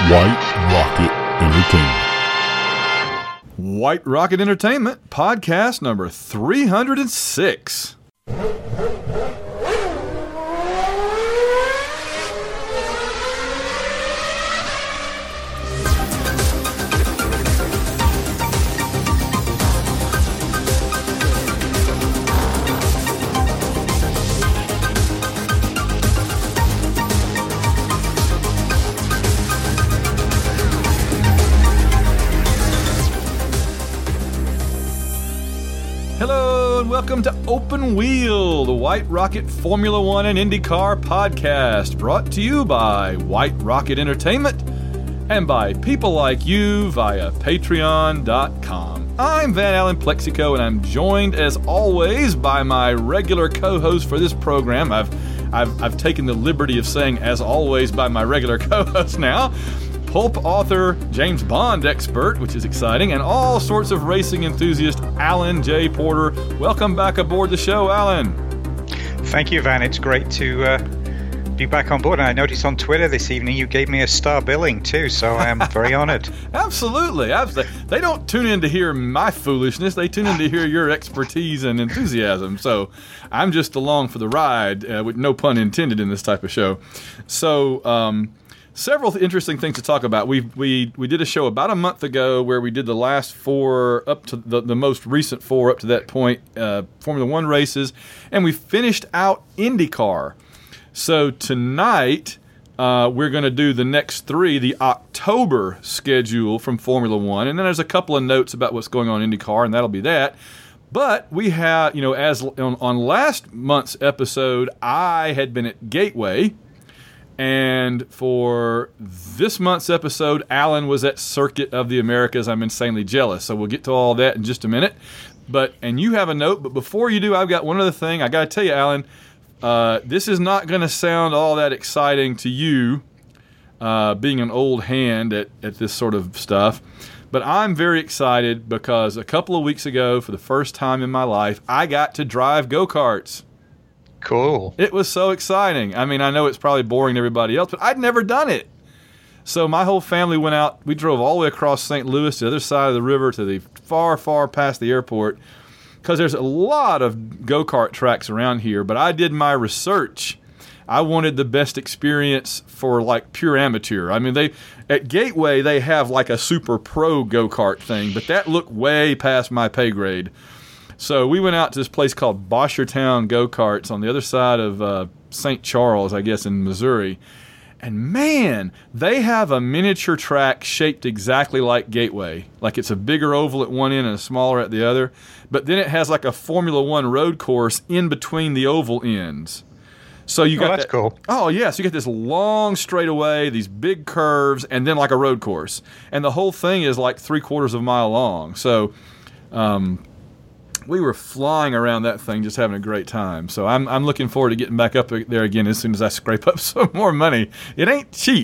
White Rocket Entertainment. White Rocket Entertainment, podcast number 306. Hello and welcome to Open Wheel, the White Rocket Formula One and IndyCar podcast, brought to you by White Rocket Entertainment and by people like you via Patreon.com. I'm Van Allen Plexico, and I'm joined as always by my regular co-host for this program. I've taken the liberty of saying as always by my regular co-host now. Pulp author, James Bond expert, which is exciting, and all sorts of racing enthusiast, Alan J. Porter. Welcome back aboard the show, Alan. Thank you, Van. It's great to be back on board. And I noticed on Twitter this evening you gave me a star billing too, so I am very honored. Absolutely. They don't tune in to hear my foolishness. They tune in to hear your expertise and enthusiasm. So I'm just along for the ride, with no pun intended in this type of show. So, several interesting things to talk about. We did a show about a month ago where we did the last four, up to the most recent four up to that point, Formula One races, and we finished out IndyCar. So tonight, we're going to do the next three, the October schedule from Formula One, and then there's a couple of notes about what's going on in IndyCar, and that'll be that. But we have, as on last month's episode, I had been at Gateway. And for this month's episode, Alan was at Circuit of the Americas. I'm insanely jealous. So we'll get to all that in just a minute. And you have a note. But before you do, I've got one other thing. I got to tell you, Alan, this is not going to sound all that exciting to you, being an old hand at this sort of stuff. But I'm very excited because a couple of weeks ago, for the first time in my life, I got to drive go-karts. Cool. It was so exciting. I mean, I know it's probably boring to everybody else, but I'd never done it. So my whole family went out. We drove all the way across St. Louis to the other side of the river to the far, far past the airport because there's a lot of go-kart tracks around here. But I did my research. I wanted the best experience for like pure amateur. I mean, at Gateway, they have like a super pro go-kart thing, but that looked way past my pay grade. So we went out to this place called Boshertown Go-Karts on the other side of St. Charles, I guess, in Missouri. And man, they have a miniature track shaped exactly like Gateway. Like it's a bigger oval at one end and a smaller at the other. But then it has like a Formula One road course in between the oval ends. So you got that's cool. Oh, yeah. So you get this long straightaway, these big curves, and then like a road course. And the whole thing is like 3/4 of a mile long. So, we were flying around that thing, just having a great time. So I'm looking forward to getting back up there again as soon as I scrape up some more money. It ain't cheap.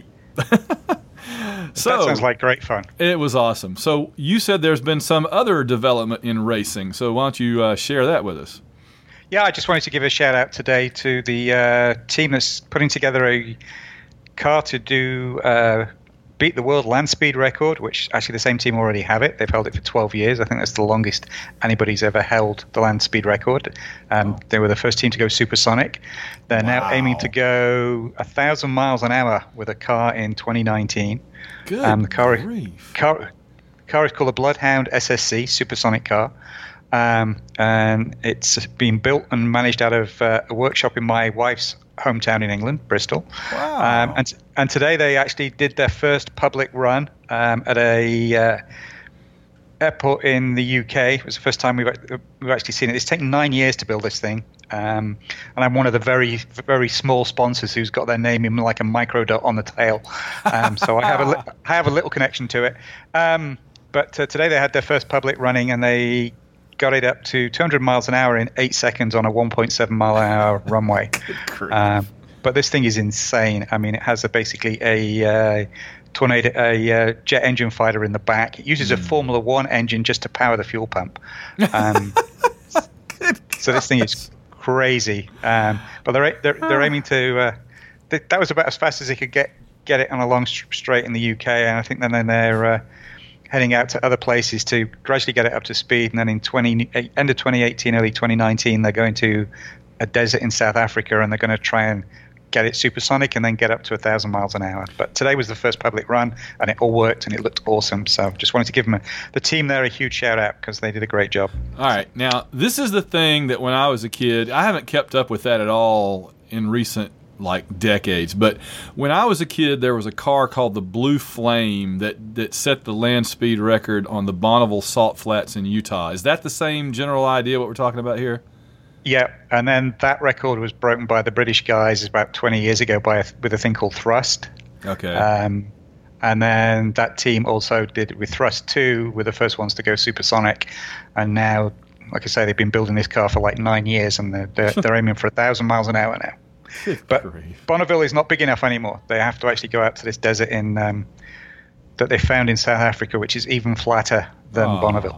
So that sounds like great fun. It was awesome. So you said there's been some other development in racing. So why don't you share that with us? Yeah, I just wanted to give a shout out today to the team that's putting together a car to do beat the world land speed record, which actually the same team already have it. They've held it for 12 years. I think that's the longest anybody's ever held the land speed record. They were the first team to go supersonic. They're now aiming to go 1,000 miles an hour with a car in 2019. Good the car is called a Bloodhound SSC supersonic car. And it's been built and managed out of a workshop in my wife's hometown in England, Bristol. Wow. And today they actually did their first public run at a airport in the UK. It was the first time we've actually seen it. It's taken 9 years to build this thing. And I'm one of the very, very small sponsors who's got their name in like a micro dot on the tail. So I have a little connection to it. But today they had their first public running, and they got it up to 200 miles an hour in 8 seconds on a 1.7 mile an hour runway. But this thing is insane. I mean, it has basically a Tornado, a jet engine fighter in the back. It uses a Formula One engine just to power the fuel pump. So this thing is crazy. But they're aiming to. That was about as fast as they could get get it on a long straight in the UK, and I think then they're heading out to other places to gradually get it up to speed. And then in end of 2018, early 2019, they're going to a desert in South Africa, and they're going to try and get it supersonic and then get up to 1,000 miles an hour. But today was the first public run, and it all worked, and it looked awesome. So just wanted to give them the team there a huge shout out because they did a great job. All right. Now, this is the thing that when I was a kid, I haven't kept up with that at all in recent decades. But when I was a kid, there was a car called the Blue Flame that set the land speed record on the Bonneville Salt Flats in Utah. Is that the same general idea what we're talking about here? Yeah, and then that record was broken by the British guys about 20 years ago with a thing called Thrust. Okay. And then that team also did it with Thrust 2, were the first ones to go supersonic. And now, like I say, they've been building this car for 9 years, and they're aiming for 1,000 miles an hour now. But Bonneville is not big enough anymore. They have to actually go out to this desert that they found in South Africa, which is even flatter than Bonneville.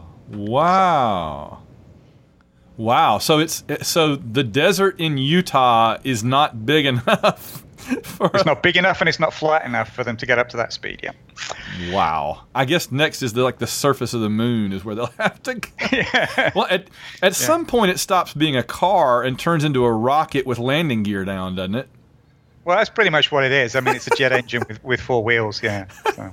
Wow. So the desert in Utah is not big enough. It's not big enough, and it's not flat enough for them to get up to that speed. Yeah. Wow. I guess next is the surface of the moon is where they'll have to go. Yeah. Well, at some point it stops being a car and turns into a rocket with landing gear down, doesn't it? Well, that's pretty much what it is. I mean, it's a jet engine with 4 wheels. Yeah. So.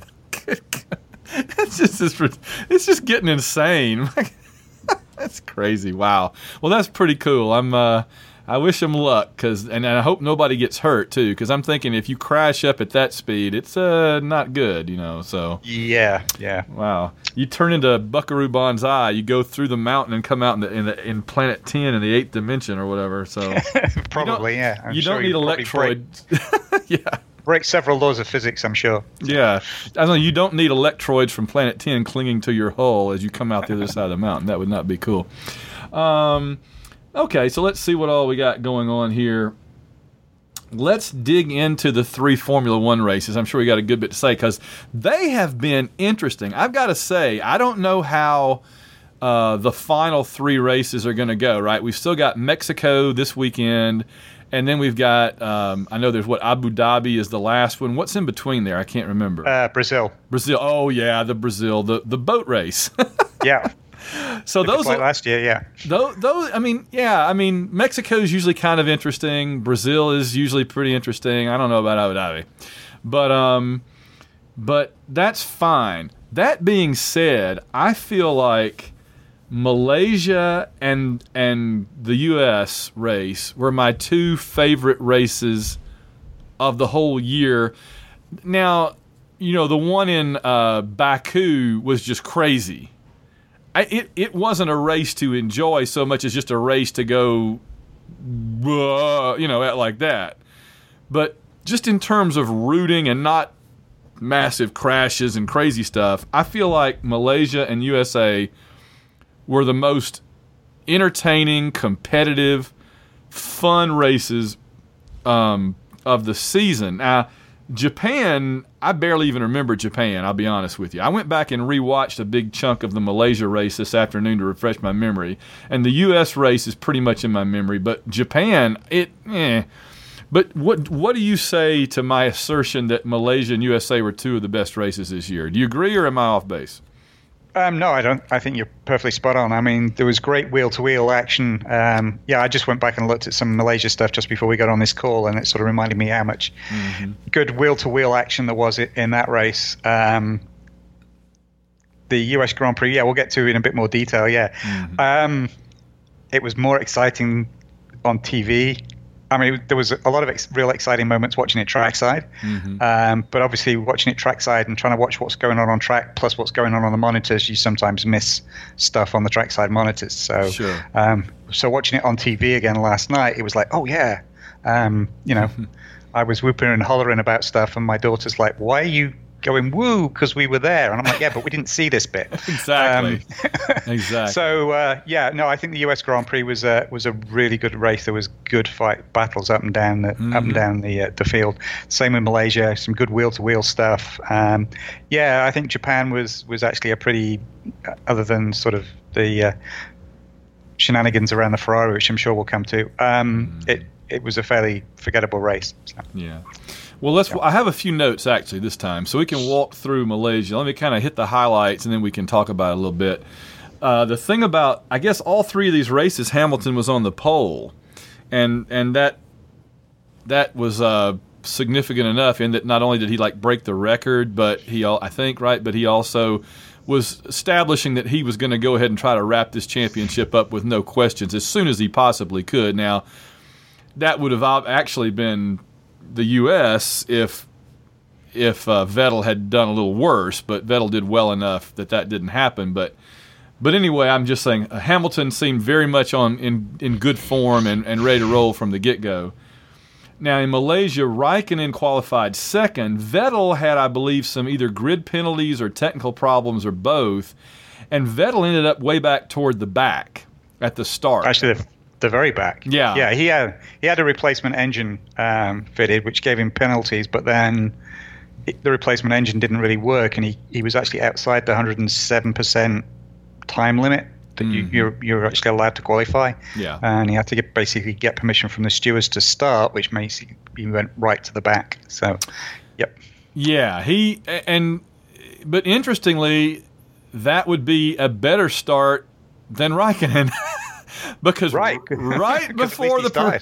It's just getting insane. That's crazy. Wow. Well, that's pretty cool. I wish them luck and I hope nobody gets hurt too, because I'm thinking if you crash up at that speed, it's not good, So yeah. Wow. You turn into Buckaroo Banzai. You go through the mountain and come out in Planet 10 in the 8th dimension or whatever. So probably, yeah. You don't need electrodes. Yeah. Break several laws of physics, I'm sure. Yeah. I know you don't need electroids from Planet 10 clinging to your hull as you come out the other side of the mountain. That would not be cool. Okay, so let's see what all we got going on here. Let's dig into the 3 Formula One races. I'm sure we got a good bit to say because they have been interesting. I've got to say, I don't know how the final 3 races are going to go, right? We've still got Mexico this weekend. And then we've got, I know there's Abu Dhabi is the last one. What's in between there? I can't remember. Brazil. Oh, yeah, the Brazil, the boat race. Yeah. So those last year, yeah. Those, I mean, Mexico is usually kind of interesting. Brazil is usually pretty interesting. I don't know about Abu Dhabi, but that's fine. That being said, I feel like Malaysia and the U.S. race were my 2 favorite races of the whole year. Now, the one in Baku was just crazy. It wasn't a race to enjoy so much as just a race to go, like that. But just in terms of rooting and not massive crashes and crazy stuff, I feel like Malaysia and USA were the most entertaining, competitive, fun races of the season. Now, Japan, I barely even remember Japan, I'll be honest with you. I went back and rewatched a big chunk of the Malaysia race this afternoon to refresh my memory. And the U.S. race is pretty much in my memory. But Japan, But what do you say to my assertion that Malaysia and USA were 2 of the best races this year? Do you agree or am I off base? No, I don't. I think you're perfectly spot on. I mean, there was great wheel-to-wheel action. I just went back and looked at some Malaysia stuff just before we got on this call, and it sort of reminded me how much good wheel-to-wheel action there was in that race. The US Grand Prix, we'll get to it in a bit more detail, It was more exciting on TV. I mean, there was a lot of real exciting moments watching it trackside, but obviously watching it trackside and trying to watch what's going on track plus what's going on the monitors, you sometimes miss stuff on the trackside monitors. So, so watching it on TV again last night, it was like, oh yeah, I was whooping and hollering about stuff, and my daughter's like, why are you going woo because we were there? And I'm like, yeah, but we didn't see this bit. Exactly. Exactly. So I think the US Grand Prix was a really good race. There was good fight battles up and down the field. Same in Malaysia, some good wheel to wheel stuff. I think Japan was actually a pretty, other than sort of the shenanigans around the Ferrari, which I'm sure we'll come to. It was a fairly forgettable race. So. Yeah. Well, I have a few notes actually this time, so we can walk through Malaysia. Let me kind of hit the highlights, and then we can talk about it a little bit. The thing about, I guess, all three of these races, Hamilton was on the pole, and that was significant enough in that not only did he break the record, but he also was establishing that he was going to go ahead and try to wrap this championship up with no questions as soon as he possibly could. Now, that would have actually been the U.S. if Vettel had done a little worse, but Vettel did well enough that didn't happen. But anyway, I'm just saying Hamilton seemed very much in good form and ready to roll from the get-go. Now, in Malaysia, Raikkonen qualified second. Vettel had, I believe, some either grid penalties or technical problems or both, and Vettel ended up way back toward the back at the start. Actually, the very back. Yeah. He had a replacement engine fitted, which gave him penalties, but then the replacement engine didn't really work, and he was actually outside the 107% time limit that you're actually allowed to qualify. Yeah. And he had to basically get permission from the stewards to start, which makes he went right to the back. So, yep. Yeah, but interestingly, that would be a better start than Raikkonen. Because right before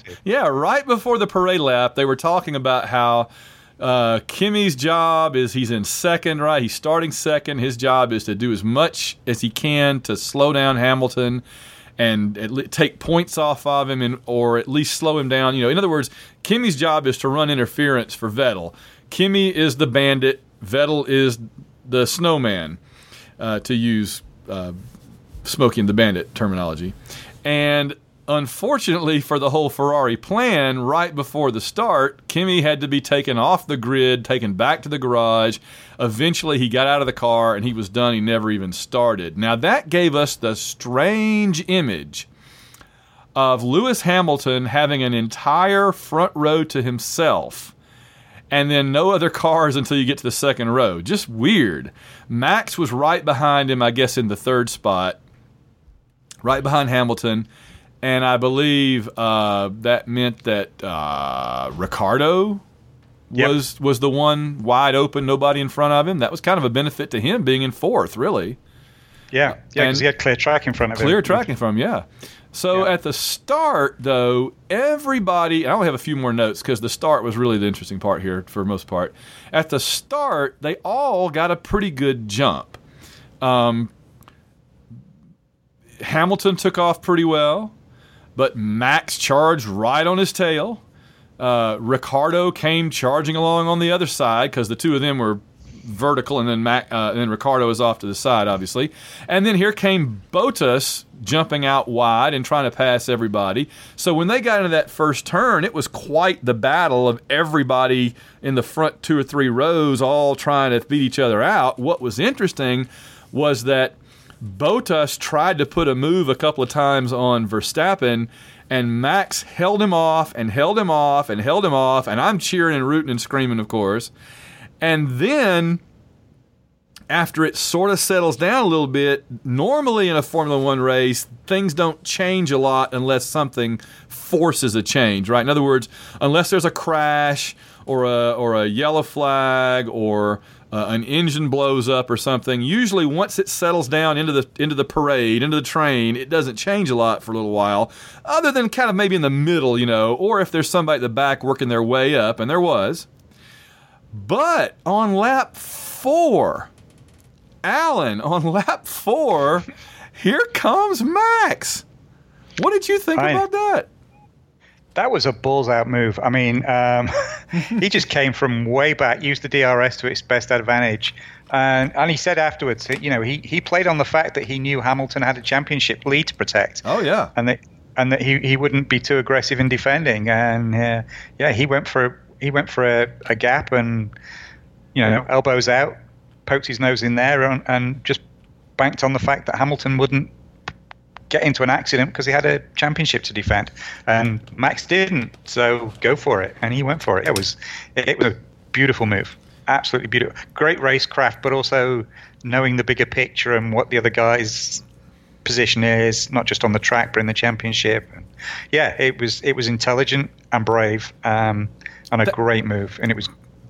the parade lap, they were talking about how Kimi's job is he's in second, right? He's starting second. His job is to do as much as he can to slow down Hamilton and take points off of him, or at least slow him down. In other words, Kimi's job is to run interference for Vettel. Kimi is the bandit. Vettel is the snowman, to use Smokey and the Bandit terminology. And unfortunately for the whole Ferrari plan, right before the start, Kimi had to be taken off the grid, taken back to the garage. Eventually, he got out of the car, and he was done. He never even started. Now, that gave us the strange image of Lewis Hamilton having an entire front row to himself, and then no other cars until you get to the second row. Just weird. Max was right behind him, I guess, in the third spot, right behind Hamilton. And I believe that meant that Ricciardo was the one wide open, nobody in front of him. That was kind of a benefit to him being in fourth, really. Yeah, because he had clear track in front of him. Clear track in front of him, yeah. So at the start, though, everybody – I only have a few more notes because the start was really the interesting part here for the most part. At the start, they all got a pretty good jump. Hamilton took off pretty well. But Max charged right on his tail. Ricciardo came charging along on the other side because the two of them were vertical, and then Ricciardo was off to the side, obviously. And then here came Bottas jumping out wide and trying to pass everybody. So when they got into that first turn, it was quite the battle of everybody in the front 2 or 3 rows all trying to beat each other out. What was interesting was that Bottas tried to put a move a couple of times on Verstappen, and Max held him off and held him off and held him off, and I'm cheering and rooting and screaming, of course. And then, after it sort of settles down a little bit, normally in a Formula One race, things don't change a lot unless something forces a change, right? In other words, unless there's a crash or a yellow flag or an engine blows up or something. Usually, once it settles down into the parade, into the train, it doesn't change a lot for a little while, other than kind of maybe in the middle, or if there's somebody at the back working their way up, and there was. But on lap 4, Alan, on lap 4, here comes Max. What did you think about that? That was a balls-out move. I mean, he just came from way back, used the DRS to its best advantage. And he said afterwards, he played on the fact that he knew Hamilton had a championship lead to protect. Oh, yeah. And that he wouldn't be too aggressive in defending. And, he went for a gap and, elbows out, poked his nose in there and just banked on the fact that Hamilton wouldn't get into an accident because he had a championship to defend, and Max didn't. So go for it, and he went for it. It was a beautiful move, absolutely beautiful. Great racecraft, but also knowing the bigger picture and what the other guy's position is, not just on the track but in the championship. And it was intelligent and brave, and a great move, and it was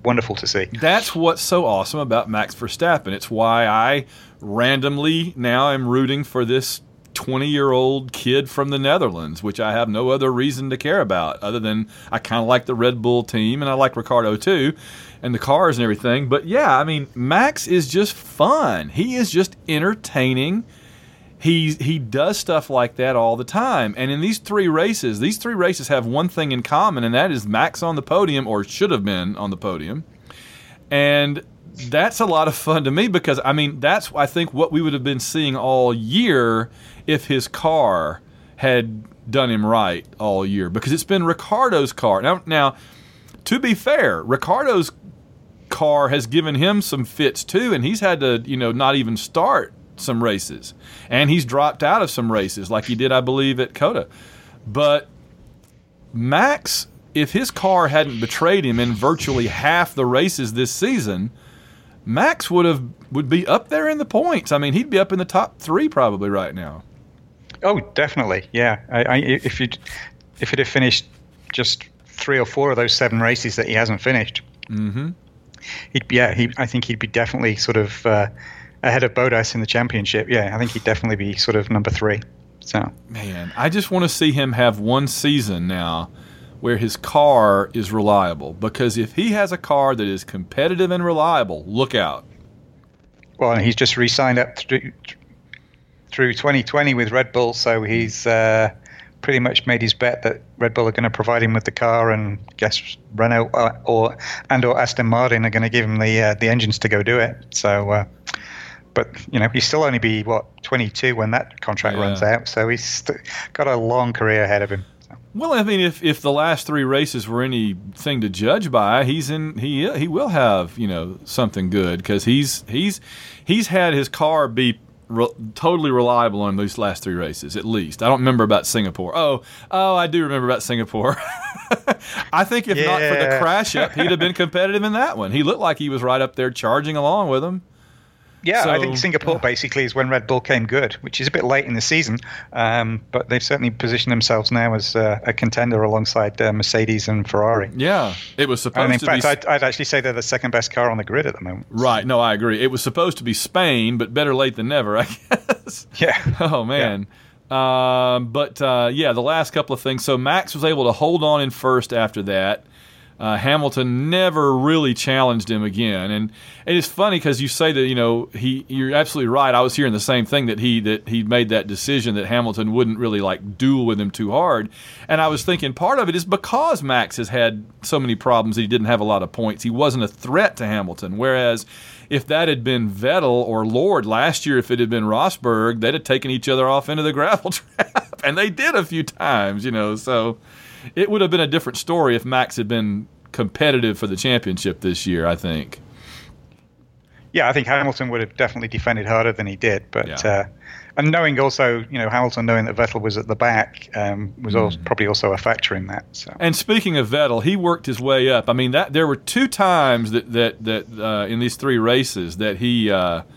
wonderful to see. That's what's so awesome about Max Verstappen. It's why I randomly now am rooting for this 20-year-old kid from the Netherlands, which I have no other reason to care about other than I kind of like the Red Bull team and I like Ricciardo too and the cars and everything. But yeah, I mean, Max is just fun. He is just entertaining. He does stuff like that all the time. And in these three races have one thing in common, and that is Max on the podium, or should have been on the podium. And that's a lot of fun to me because, I mean, that's, I think, what we would have been seeing all year if his car had done him right all year, because it's been Ricciardo's car. Now, to be fair, Ricciardo's car has given him some fits too, and he's had to, not even start some races, and he's dropped out of some races like he did, I believe, at Coda. But Max, if his car hadn't betrayed him in virtually half the races this season, Max would be up there in the points. I mean, he'd be up in the top 3 probably right now. Oh, definitely, yeah. If you'd have finished just 3 or 4 of those 7 races that he hasn't finished, I think he'd be definitely sort of ahead of Bottas in the championship. Yeah, I think he'd definitely be sort of number 3. So, man, I just want to see him have one season now where his car is reliable, because if he has a car that is competitive and reliable, look out. Well, and he's just re-signed up through 2020 with Red Bull, so he's pretty much made his bet that Red Bull are going to provide him with the car, and guess Renault or Aston Martin are going to give him the engines to go do it. So, but he'll still only be 22 when that contract runs out, so he's got a long career ahead of him. Well, I mean, if the last 3 races were anything to judge by, he will have something good, because he's had his car be totally reliable on these last 3 races at least. I don't remember about Singapore. Oh, I do remember about Singapore. I think if not for the crash up, he'd have been competitive in that one. He looked like he was right up there charging along with him. Yeah, so, I think Singapore basically is when Red Bull came good, which is a bit late in the season, but they've certainly positioned themselves now as a contender alongside Mercedes and Ferrari. Yeah, it was supposed to be... In fact, I'd actually say they're the second best car on the grid at the moment. Right, no, I agree. It was supposed to be Spain, but better late than never, I guess. Yeah. Oh, man. Yeah. The last couple of things. So Max was able to hold on in first after that. Hamilton never really challenged him again, and it's funny because you say that you're absolutely right. I was hearing the same thing, that he made that decision that Hamilton wouldn't really duel with him too hard, and I was thinking part of it is because Max has had so many problems that he didn't have a lot of points. He wasn't a threat to Hamilton, whereas if that had been Vettel or Lord last year, if it had been Rosberg, they'd have taken each other off into the gravel trap, and they did a few times, so. It would have been a different story if Max had been competitive for the championship this year, I think. Yeah, I think Hamilton would have definitely defended harder than he did. But and knowing also, Hamilton knowing that Vettel was at the back was also, probably also a factor in that. So. And speaking of Vettel, he worked his way up. I mean, there were 2 times that in these 3 races that he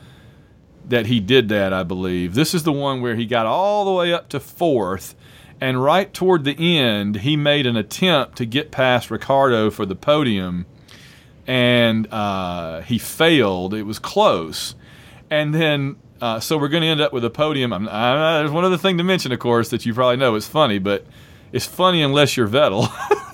did that, I believe. This is the one where he got all the way up to 4th. And right toward the end, he made an attempt to get past Ricciardo for the podium, and he failed. It was close. And then, so we're going to end up with a podium. There's one other thing to mention, of course, that you probably know is funny, but it's funny unless you're Vettel.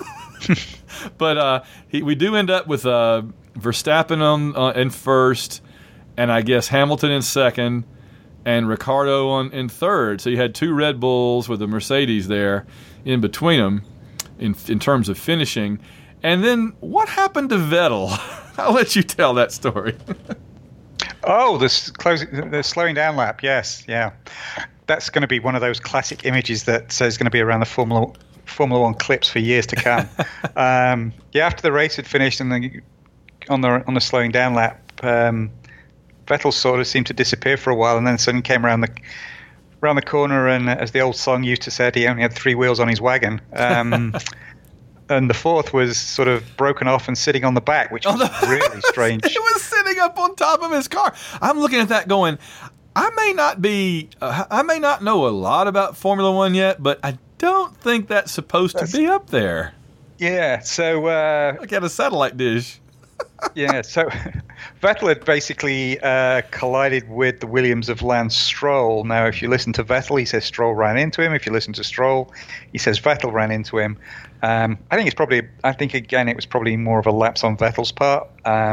But we do end up with Verstappen in first, and I guess Hamilton in second, and Ricciardo in third. So you had 2 Red Bulls with a Mercedes there in between them in terms of finishing. And then what happened to Vettel? I'll let you tell that story. Oh, the slowing down lap, yes. Yeah. That's going to be one of those classic images that is going to be around the Formula 1 clips for years to come. After the race had finished and on the slowing down lap, Vettel sort of seemed to disappear for a while, and then suddenly came around the corner, and as the old song used to say, he only had 3 wheels on his wagon. And the 4th was sort of broken off and sitting on the back, which was really strange. It was sitting up on top of his car. I'm looking at that going, I may not know a lot about Formula 1 yet, but I don't think that's supposed to be up there. Yeah, so... Look at a satellite dish. Yeah, so Vettel had basically collided with the Williams of Lance Stroll. Now, if you listen to Vettel, he says Stroll ran into him. If you listen to Stroll, he says Vettel ran into him. I think again, it was probably more of a lapse on Vettel's part.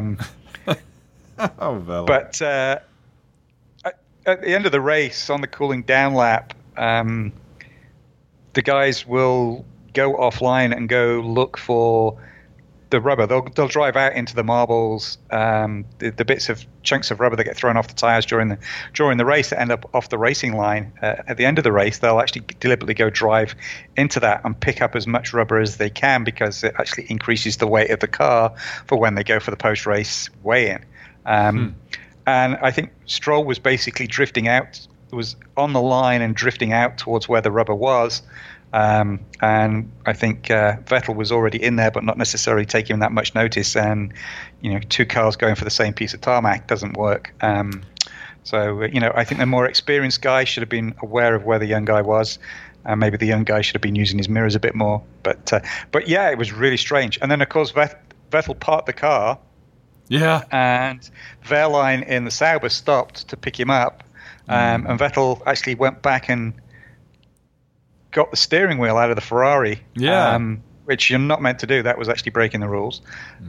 Vettel. But at the end of the race, on the cooling down lap, the guys will go offline and go look for the rubber. They'll drive out into the marbles, the bits of chunks of rubber that get thrown off the tires during the race that end up off the racing line. At the end of the race, they'll actually deliberately go drive into that and pick up as much rubber as they can, because it actually increases the weight of the car for when they go for the post-race weigh-in. And I think Stroll was basically drifting out, was on the line and drifting out towards where the rubber was. And I think Vettel was already in there, but not necessarily taking that much notice. And, two cars going for the same piece of tarmac doesn't work. So I think the more experienced guy should have been aware of where the young guy was. Maybe the young guy should have been using his mirrors a bit more. But yeah, it was really strange. And then, of course, Vettel parked the car. Yeah. And Wehrlein in the Sauber stopped to pick him up. And Vettel actually went back and got the steering wheel out of the Ferrari, which you're not meant to do. That was actually breaking the rules.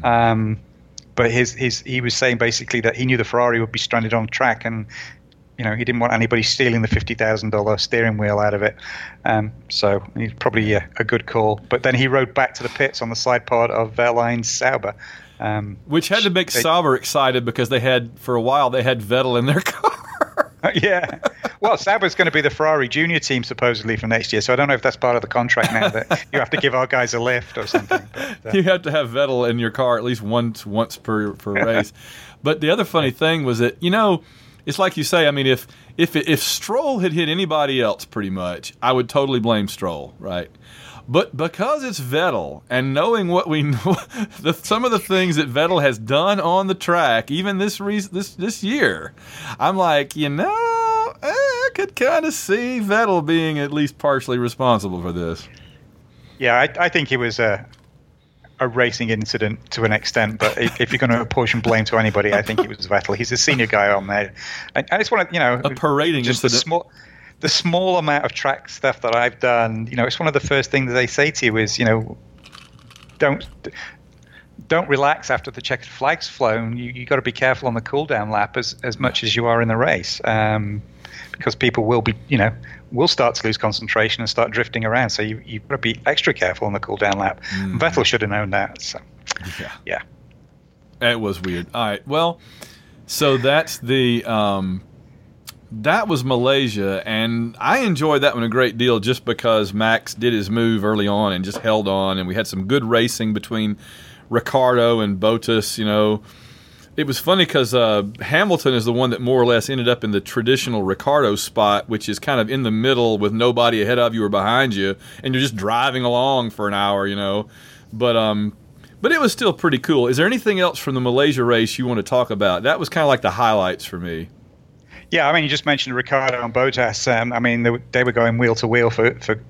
But he was saying basically that he knew the Ferrari would be stranded on track, and he didn't want anybody stealing the $50,000 steering wheel out of it. So he's probably a good call. But then he rode back to the pits on the side part of Wehrlein's Sauber. Which had to make Sauber excited, because for a while they had Vettel in their car. Yeah. Well, Sauber's going to be the Ferrari junior team supposedly for next year, so I don't know if that's part of the contract now, that you have to give our guys a lift or something. But, you have to have Vettel in your car at least once per race. But the other funny thing was that, it's like you say, I mean, if Stroll had hit anybody else pretty much, I would totally blame Stroll, right? But because it's Vettel, and knowing what we know, some of the things that Vettel has done on the track, even this year, I'm like, I could kind of see Vettel being at least partially responsible for this. Yeah, I think it was a racing incident to an extent, but if you're going to apportion blame to anybody, I think it was Vettel. He's a senior guy on there, and it's one of a parading just incident. The small amount of track stuff that I've done, it's one of the first things they say to you is, don't relax after the checkered flag's flown. You got to be careful on the cool down lap as much as you are in the race, because people will start to lose concentration and start drifting around. So you've got to be extra careful on the cool down lap. Vettel should have known that. So yeah, it was weird. All right, well, so that's that was Malaysia, and I enjoyed that one a great deal just because Max did his move early on and just held on, and we had some good racing between Ricciardo and Bottas. It was funny because Hamilton is the one that more or less ended up in the traditional Ricciardo spot, which is kind of in the middle with nobody ahead of you or behind you, and you're just driving along for an hour, But it was still pretty cool. Is there anything else from the Malaysia race you want to talk about? That was kind of like the highlights for me. Yeah, I mean, you just mentioned Ricciardo and Bottas. I mean, they were going wheel to wheel for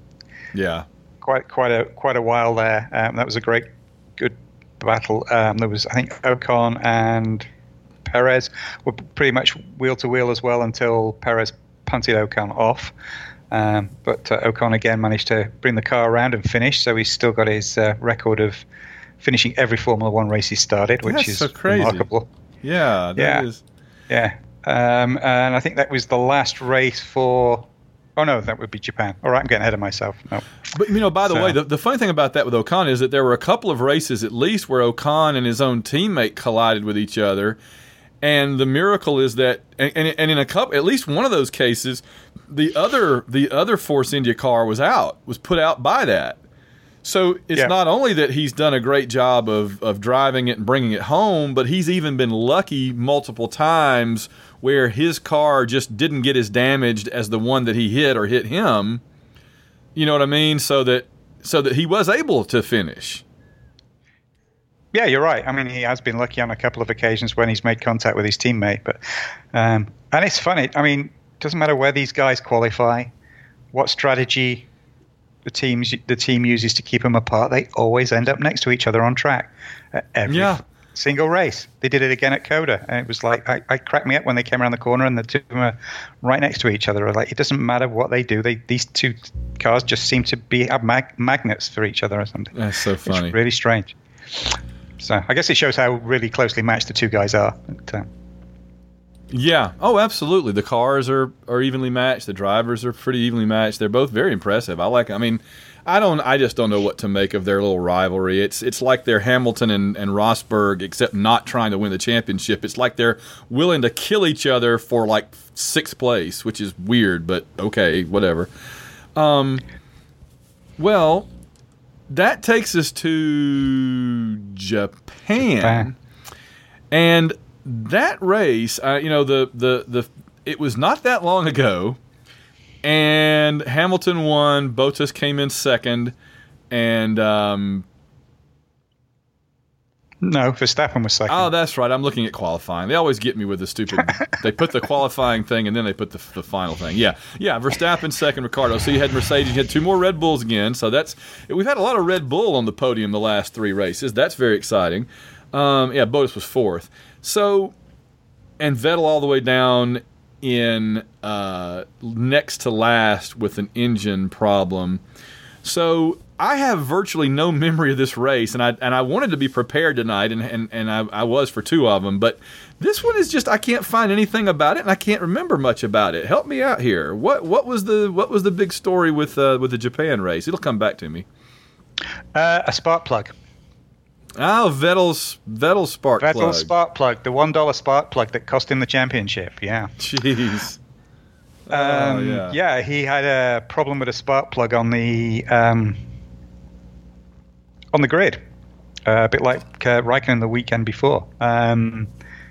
quite a while there. That was a good battle. There was, I think, Ocon and Perez were pretty much wheel to wheel as well until Perez punted Ocon off. But Ocon again managed to bring the car around and finish, so he's still got his record of finishing every Formula One race he started, which is so crazy. Remarkable. Yeah, that is. Yeah. And I think that was the last race for... Oh, no, that would be Japan. All right, I'm getting ahead of myself. No. But, by the way, the funny thing about that with Ocon is that there were a couple of races, at least, where Ocon and his own teammate collided with each other. And the miracle is that, and in at least one of those cases, the other Force India car was put out by that. So it's not only that he's done a great job of driving it and bringing it home, but he's even been lucky multiple times where his car just didn't get as damaged as the one that he hit or hit him. You know what I mean? So that he was able to finish. Yeah, you're right. I mean, he has been lucky on a couple of occasions when he's made contact with his teammate. But and it's funny. I mean, it doesn't matter where these guys qualify, what strategy the team uses to keep them apart. They always end up next to each other on track. single race. They did it again at Coda, and it was like I cracked me up when they came around the corner and the two of them were right next to each other. Like, it doesn't matter what they do; these two cars just seem to have magnets for each other or something. That's so funny. It's really strange. So I guess it shows how really closely matched the two guys are. But, yeah. Oh, absolutely. The cars are evenly matched. The drivers are pretty evenly matched. They're both very impressive. I just don't know what to make of their little rivalry. It's like they're Hamilton and Rosberg, except not trying to win the championship. It's like they're willing to kill each other for like sixth place, which is weird, but okay, whatever. Well, that takes us to Japan. And that race, it was not that long ago. And Hamilton won. Bottas came in second, and no, Verstappen was second. Oh, that's right. I'm looking at qualifying. They always get me with the stupid. They put the qualifying thing, and then they put the final thing. Yeah. Verstappen second, Ricciardo. So you had Mercedes. You had two more Red Bulls again. So we've had a lot of Red Bull on the podium the last three races. That's very exciting. Bottas was fourth. So, and Vettel all the way down in next to last with an engine problem. So I have virtually no memory of this race, and I wanted to be prepared tonight, and I was for two of them, but this one is just, I can't find anything about it, and I can't remember much about it. Help me out here. What was the big story with the Japan race? It'll come back to me. A spark plug. Oh, Vettel's spark plug. Vettel's spark plug, the $1 spark plug that cost him the championship. Yeah. Jeez. Yeah, he had a problem with a spark plug on the grid, a bit like Raikkonen the weekend before. And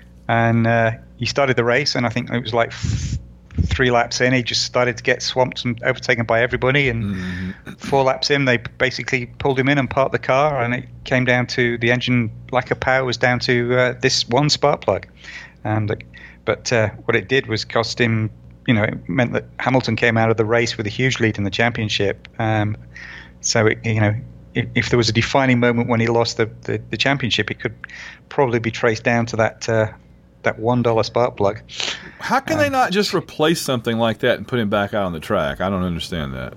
he started the race, and I think it was like 3 laps in, he just started to get swamped and overtaken by everybody. And 4 laps in, they basically pulled him in and parked the car, and it came down to the engine lack of power was down to this one spark plug. But what it did was cost him. It meant that Hamilton came out of the race with a huge lead in the championship. So if there was a defining moment when he lost the championship, it could probably be traced down to that $1 spark plug. How can they not just replace something like that and put him back out on the track? I don't understand that.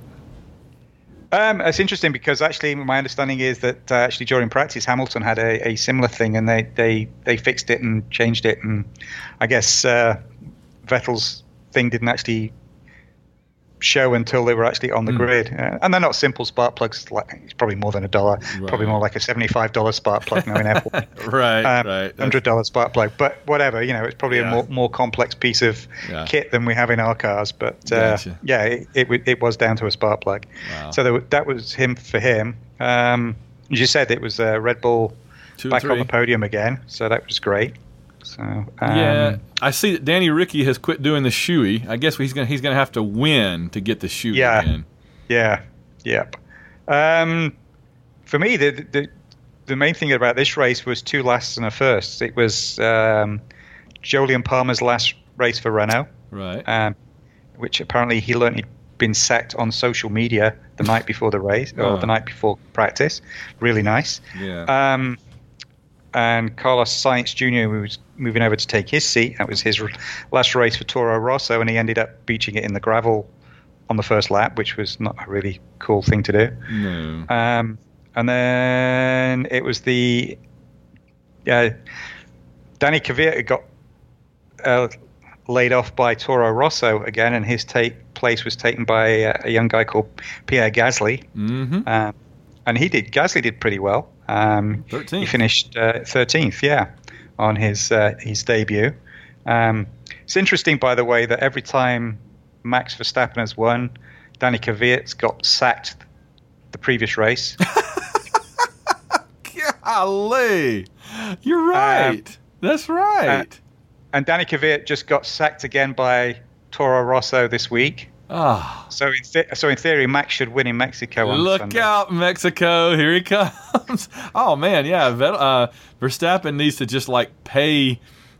It's interesting because actually my understanding is that actually during practice Hamilton had a similar thing, and they fixed it and changed it, and I guess Vettel's thing didn't actually show until they were actually on the grid. And they're not simple spark plugs. It's probably more than $1. Right. Probably more like a $75 spark plug now in Apple. Right. $100 spark plug. But whatever, it's probably a more complex piece of kit than we have in our cars. But gotcha. It was down to a spark plug. Wow. So that was him for him. As you said, it was Red Bull back on the podium again. So that was great. So I see that Danny Ricky has quit doing the shoey. I guess he's gonna have to win to get the shoey again. Yep. For me, the main thing about this race was 2 lasts and a first. It was Jolyon Palmer's last race for Renault, right? Which apparently he learned he'd been sacked on social media the night before the race or the night before practice. Really nice. Yeah. And Carlos Sainz Jr., who was moving over to take his seat, that was his last race for Toro Rosso, and he ended up beaching it in the gravel on the first lap, which was not a really cool thing to do. No. And then it was Danny Kvyat got laid off by Toro Rosso again, and his place was taken by a young guy called Pierre Gasly. Mm-hmm. And Gasly did pretty well. 13th. He finished 13th, on his debut. It's interesting, by the way, that every time Max Verstappen has won, Danny Kvyat's got sacked the previous race. Golly, you're right. That's right. And Danny Kvyat just got sacked again by Toro Rosso this week. Oh. So in theory, Max should win in Mexico on Look Sunday. out, Mexico. Here he comes. Oh, man, yeah. Verstappen needs to just, pay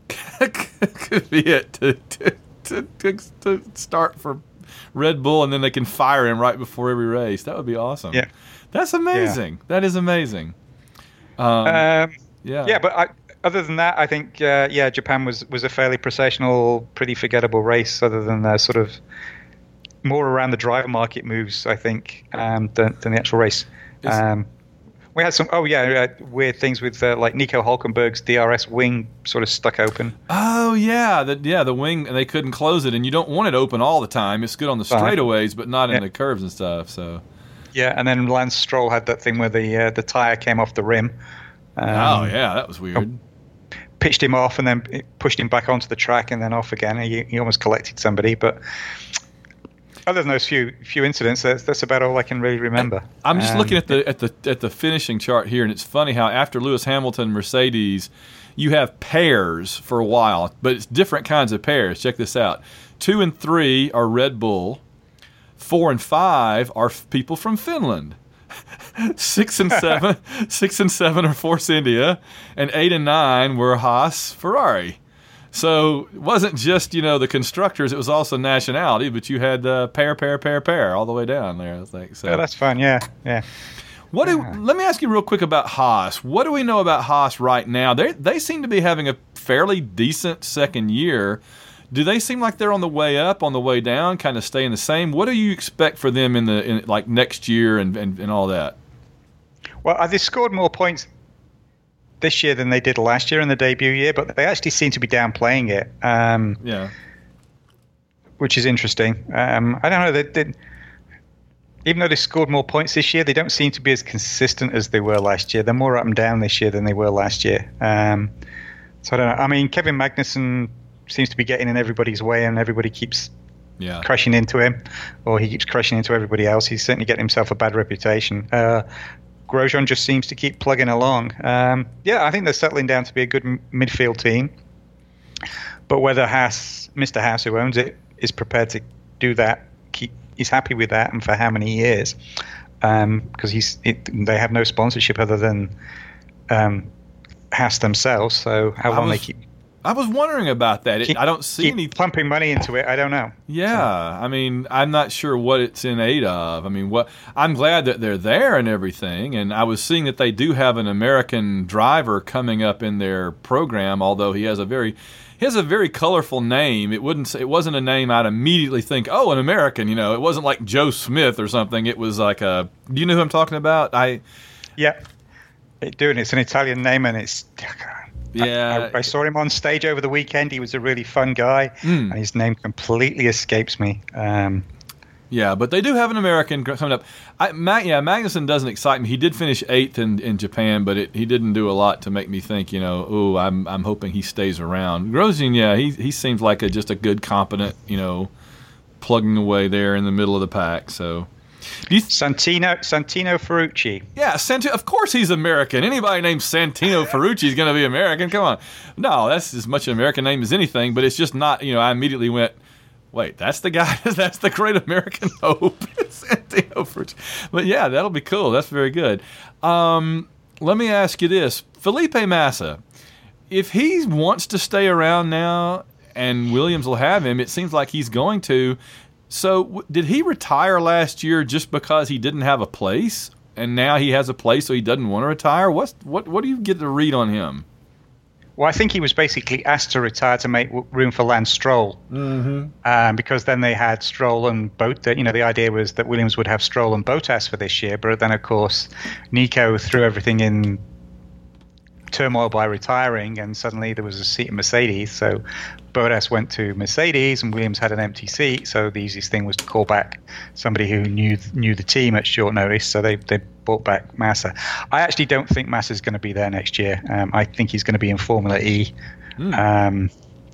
Kvyat to start for Red Bull, and then they can fire him right before every race. That would be awesome. Yeah. That's amazing. Yeah. That is amazing. But other than that, I think Japan was a fairly processional, pretty forgettable race. Other than sort of more around the driver market moves, I think, than the actual race. We had some weird things with like Nico Hulkenberg's DRS wing sort of stuck open. Oh yeah, the wing, and they couldn't close it, and you don't want it open all the time. It's good on the straightaways, but not in the curves and stuff. So yeah, and then Lance Stroll had that thing where the tire came off the rim. That was weird. Pitched him off and then it pushed him back onto the track and then off again. He almost collected somebody, but other than those few incidents, that's about all I can really remember. I'm just looking at the finishing chart here, and it's funny how after Lewis Hamilton, Mercedes, you have pairs for a while, but it's different kinds of pairs. Check this out: 2 and 3 are Red Bull, 4 and 5 are people from Finland. 6 and 7 are Force India, and 8 and 9 were Haas, Ferrari. So it wasn't just, the constructors, it was also nationality, but you had pair all the way down there, I think. So. Yeah, that's fun, yeah. Let me ask you real quick about Haas. What do we know about Haas right now? They seem to be having a fairly decent second year. Do they seem like they're on the way up, on the way down, kind of staying the same? What do you expect for them in like next year and all that? Well, they scored more points this year than they did last year in the debut year, but they actually seem to be downplaying it. Which is interesting. I don't know. Even though they scored more points this year, they don't seem to be as consistent as they were last year. They're more up and down this year than they were last year. So I don't know. I mean, Kevin Magnussen seems to be getting in everybody's way, and everybody keeps crashing into him, or he keeps crashing into everybody else. He's certainly getting himself a bad reputation. Grosjean just seems to keep plugging along. I think they're settling down to be a good midfield team. But whether Mr. Haas, who owns it, is prepared to do that, he's happy with that, and for how many years? Because they have no sponsorship other than Haas themselves. So how long they keep? I was wondering about that. I don't see any pumping money into it. I don't know. Yeah, so. I mean, I'm not sure what it's in aid of. I mean, I'm glad that they're there and everything. And I was seeing that they do have an American driver coming up in their program, although he has a very colorful name. It wasn't a name I'd immediately think, oh, an American. It wasn't like Joe Smith or something. It was like do you know who I'm talking about? Yeah, it's an Italian name, and it's. Yeah, I saw him on stage over the weekend. He was a really fun guy, and his name completely escapes me. But they do have an American coming up. Magnussen doesn't excite me. He did finish 8th in Japan, but he didn't do a lot to make me think, I'm hoping he stays around. Grosjean, he seems like just a good, competent, plugging away there in the middle of the pack. So. Santino Ferrucci. Yeah, of course he's American. Anybody named Santino Ferrucci is going to be American. Come on. No, that's as much an American name as anything, but it's just not, I immediately went, wait, that's the guy, that's the great American hope, Santino Ferrucci. But yeah, that'll be cool. That's very good. Let me ask you this. Felipe Massa, if he wants to stay around now and Williams will have him, it seems like he's going to. So did he retire last year just because he didn't have a place, and now he has a place, so he doesn't want to retire? What do you get to read on him? Well, I think he was basically asked to retire to make room for Lance Stroll, because then they had Stroll and Bottas. The idea was that Williams would have Stroll and Bottas for this year, but then of course Nico threw everything in turmoil by retiring, and suddenly there was a seat in Mercedes. So Bottas went to Mercedes, and Williams had an empty seat. So the easiest thing was to call back somebody who knew the team at short notice. So they brought back Massa. I actually don't think Massa's going to be there next year. I think he's going to be in Formula E. And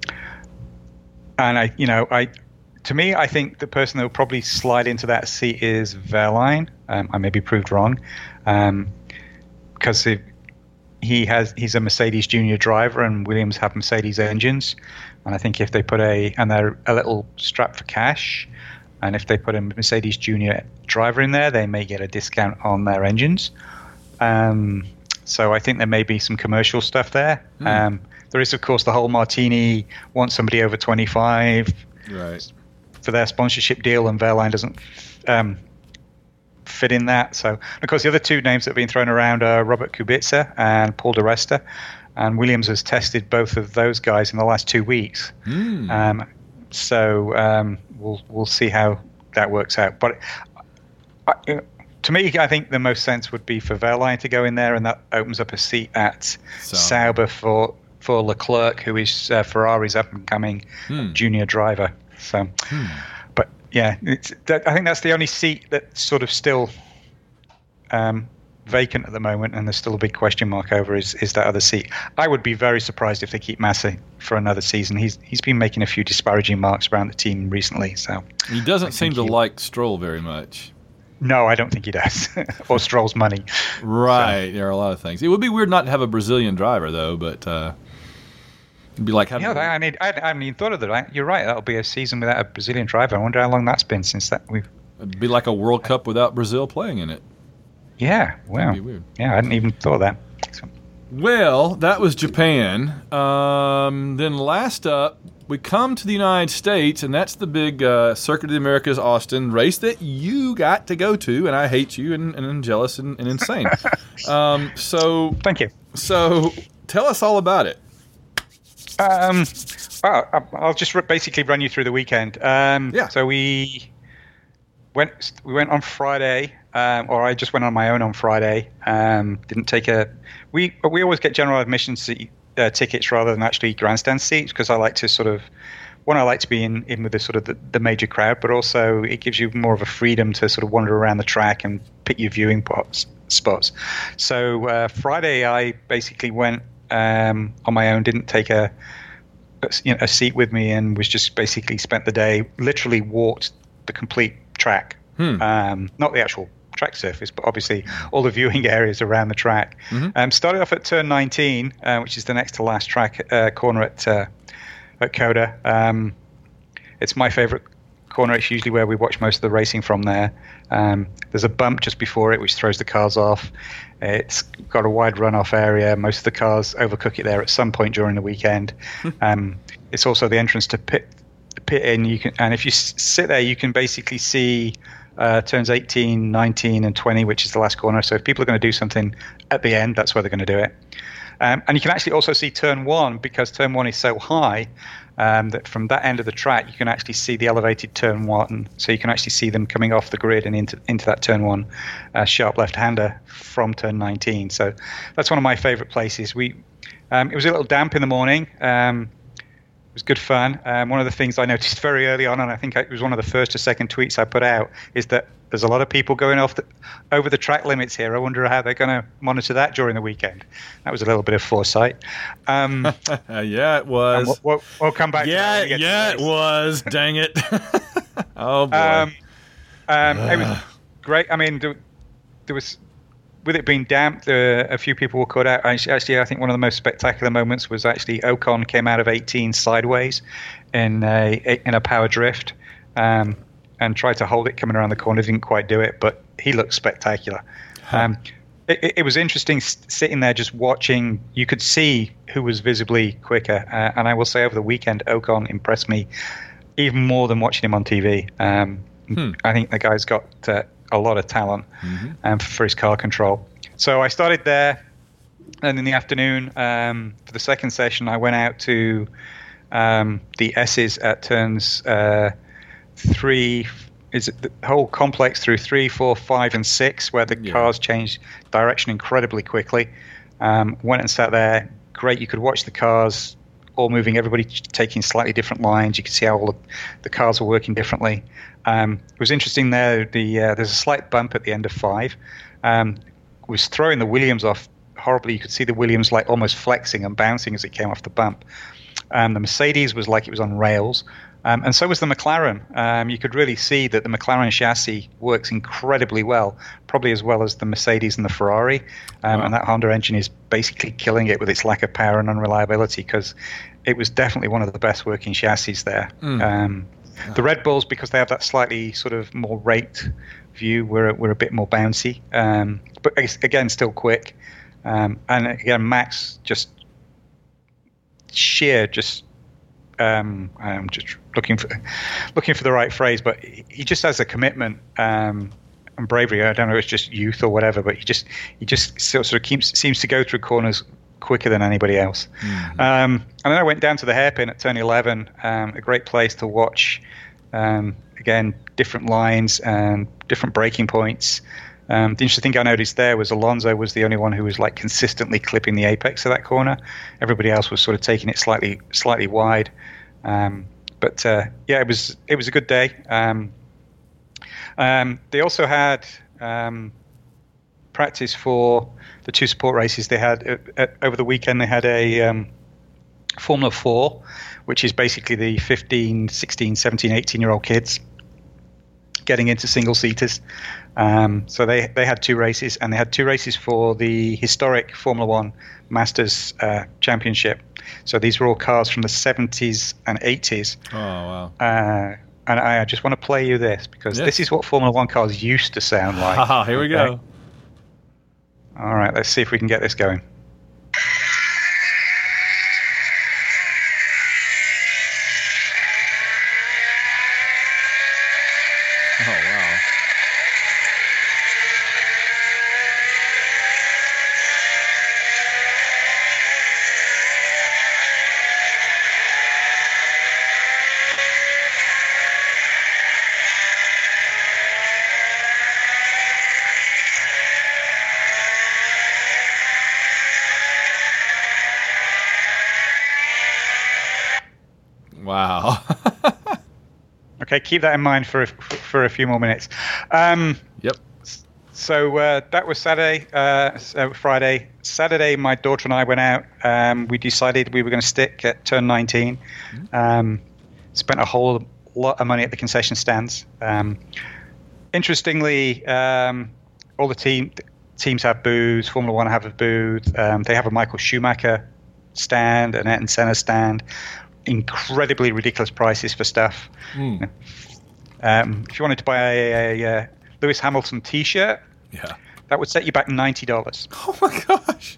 I think the person that will probably slide into that seat is Wehrlein. I may be proved wrong, because he's a Mercedes junior driver, and Williams have Mercedes engines, and I think if they they're a little strapped for cash, and if they put a Mercedes junior driver in there, they may get a discount on their engines. So I think there may be some commercial stuff there. There is, of course, the whole Martini wants somebody over 25 for their sponsorship deal, and Wehrlein doesn't fit in that. So, of course, the other two names that have been thrown around are Robert Kubica and Paul di Resta. and Williams has tested both of those guys in the last 2 weeks. So we'll see how that works out. But to me, I think the most sense would be for Wehrlein to go in there, and that opens up a seat at Sauber for Leclerc, who is Ferrari's up-and-coming junior driver. So, but yeah, I think that's the only seat that's sort of still vacant at the moment, and there's still a big question mark over is that other seat. I would be very surprised if they keep Massa for another season. He's been making a few disparaging marks around the team recently. So he doesn't seem to like Stroll very much. No, I don't think he does. Or Stroll's money. Right. So. There are a lot of things. It would be weird not to have a Brazilian driver, though, but it'd be like having... Yeah, I haven't even thought of that. You're right. That'll be a season without a Brazilian driver. I wonder how long that's been since that we've... It'd be like a World Cup without Brazil playing in it. Yeah, wow. That'd be weird. Yeah, I hadn't even thought of that. So. Well, that was Japan. Then last up, we come to the United States, and that's the big Circuit of the Americas Austin race that you got to go to, and I hate you and I'm jealous and insane. So thank you. So tell us all about it. Well, I'll just basically run you through the weekend. Yeah. So we went on Friday, or I just went on my own on Friday. Didn't take we always get general admission tickets rather than actually grandstand seats, because I like to sort of, I like to be in with the sort of the major crowd, but also it gives you more of a freedom to sort of wander around the track and pick your viewing spots. So Friday I basically went on my own, didn't take a seat with me, and was just basically spent the day, literally walked the complete track. Not the actual track surface, but obviously all the viewing areas around the track. Started off at turn 19, which is the next to last track corner at Coda. It's my favorite corner. It's usually where we watch most of the racing from there. There's a bump just before it which throws the cars off. It's got a wide runoff area. Most of the cars overcook it there at some point during the weekend. It's also the entrance to pit in. And if you sit there, you can basically see turns 18, 19, and 20, which is the last corner. So if people are going to do something at the end, that's where they're going to do it. And you can actually also see turn 1, because turn 1 is so high that from that end of the track, you can actually see the elevated turn 1. So you can actually see them coming off the grid and into that turn 1 sharp left-hander from turn 19. So that's one of my favorite places. It was a little damp in the morning. It was good fun. One of the things I noticed very early on, and I think it was one of the first or second tweets I put out, is that there's a lot of people going over the track limits here. I wonder how they're going to monitor that during the weekend. That was a little bit of foresight. Yeah, it was. We'll come back. Yeah, to it was. Dang it. Oh boy. It was great. I mean, there was. With it being damp, a few people were caught out. Actually, I think one of the most spectacular moments was actually Ocon came out of 18 sideways in a power drift, and tried to hold it coming around the corner. Didn't quite do it, but he looked spectacular. It was interesting sitting there just watching. You could see who was visibly quicker, and I will say over the weekend, Ocon impressed me even more than watching him on TV. I think the guy's got a lot of talent for his car control. So I started there, and in the afternoon, for the second session, I went out to the S's at turns 3. Is it the whole complex through 3, 4, 5, and 6, where the cars changed direction incredibly quickly. Went and sat there. Great, you could watch the cars all moving, everybody taking slightly different lines. You could see how all the cars were working differently. It was interesting there. There's a slight bump at the end of 5. Was throwing the Williams off horribly. You could see the Williams like almost flexing and bouncing as it came off the bump. The Mercedes was like it was on rails. And so was the McLaren. You could really see that the McLaren chassis works incredibly well, probably as well as the Mercedes and the Ferrari. And that Honda engine is basically killing it with its lack of power and unreliability, because it was definitely one of the best working chassis there. The Red Bulls, because they have that slightly sort of more raked view, were a bit more bouncy. But again, still quick. And again, Max just sheer just... I'm just looking for the right phrase, but he just has a commitment and bravery. I don't know if it's just youth or whatever, but he just sort of seems to go through corners quicker than anybody else. And then I went down to the hairpin at turn 11, a great place to watch. Again, different lines and different breaking points. The interesting thing I noticed there was Alonso was the only one who was like consistently clipping the apex of that corner. Everybody else was sort of taking it slightly wide. But it was a good day. They also had practice for the 2 support races. They had over the weekend. They had a Formula 4, which is basically the 15, 16, 17, 18-year-old kids getting into single-seaters. So they had 2 races, and they had 2 races for the historic Formula 1 Masters Championship. So these were all cars from the 70s and 80s. Oh, wow. And I just want to play you this, because this is what Formula 1 cars used to sound like. Here we go. All right, let's see if we can get this going. Oh, wow. Wow. Okay, keep that in mind for a few more minutes. Yep. So that was Saturday. Friday. Saturday, my daughter and I went out. We decided we were going to stick at turn 19. Spent a whole lot of money at the concession stands. Interestingly, all the teams have booths. Formula One have a booth. They have a Michael Schumacher stand, an Ayrton Senna stand. Incredibly ridiculous prices for stuff. If you wanted to buy a Lewis Hamilton T-shirt, that would set you back $90. Oh my gosh!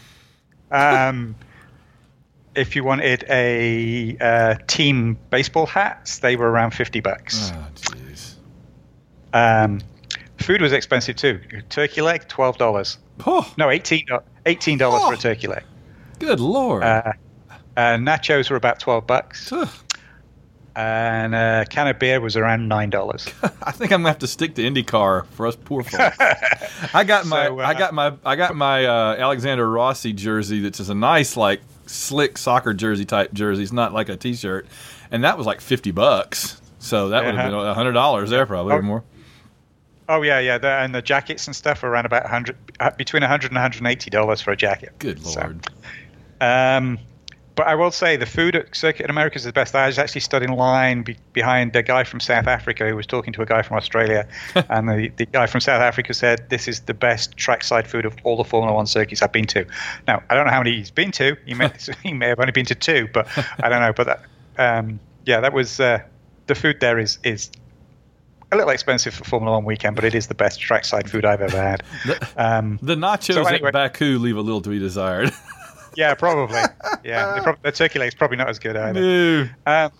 If you wanted a team baseball hats, they were around $50. Oh jeez. Food was expensive too. Turkey leg, $12. Oh. No, $18 for a turkey leg. Good Lord. Nachos were about $12. And a can of beer was around $9. I think I'm gonna have to stick to IndyCar for us poor folks. I got my Alexander Rossi jersey. That's just a nice, like, slick soccer jersey type jersey. It's not like a T-shirt, and that was like $50. So that would have been $100 there, probably or more. Oh yeah. And the jackets and stuff are around about between $100 and $180 for a jacket. Good Lord. So, but I will say the food at Circuit America is the best. I was actually stood in line behind a guy from South Africa who was talking to a guy from Australia. And the guy from South Africa said, this is the best trackside food of all the Formula One circuits I've been to. Now, I don't know how many he's been to. He may have only been to 2, but I don't know. But that was the food there is a little expensive for Formula One weekend, but it is the best trackside food I've ever had. The nachos at Baku leave a little to be desired. Yeah, probably. Yeah, the turkey leg's probably not as good either. No.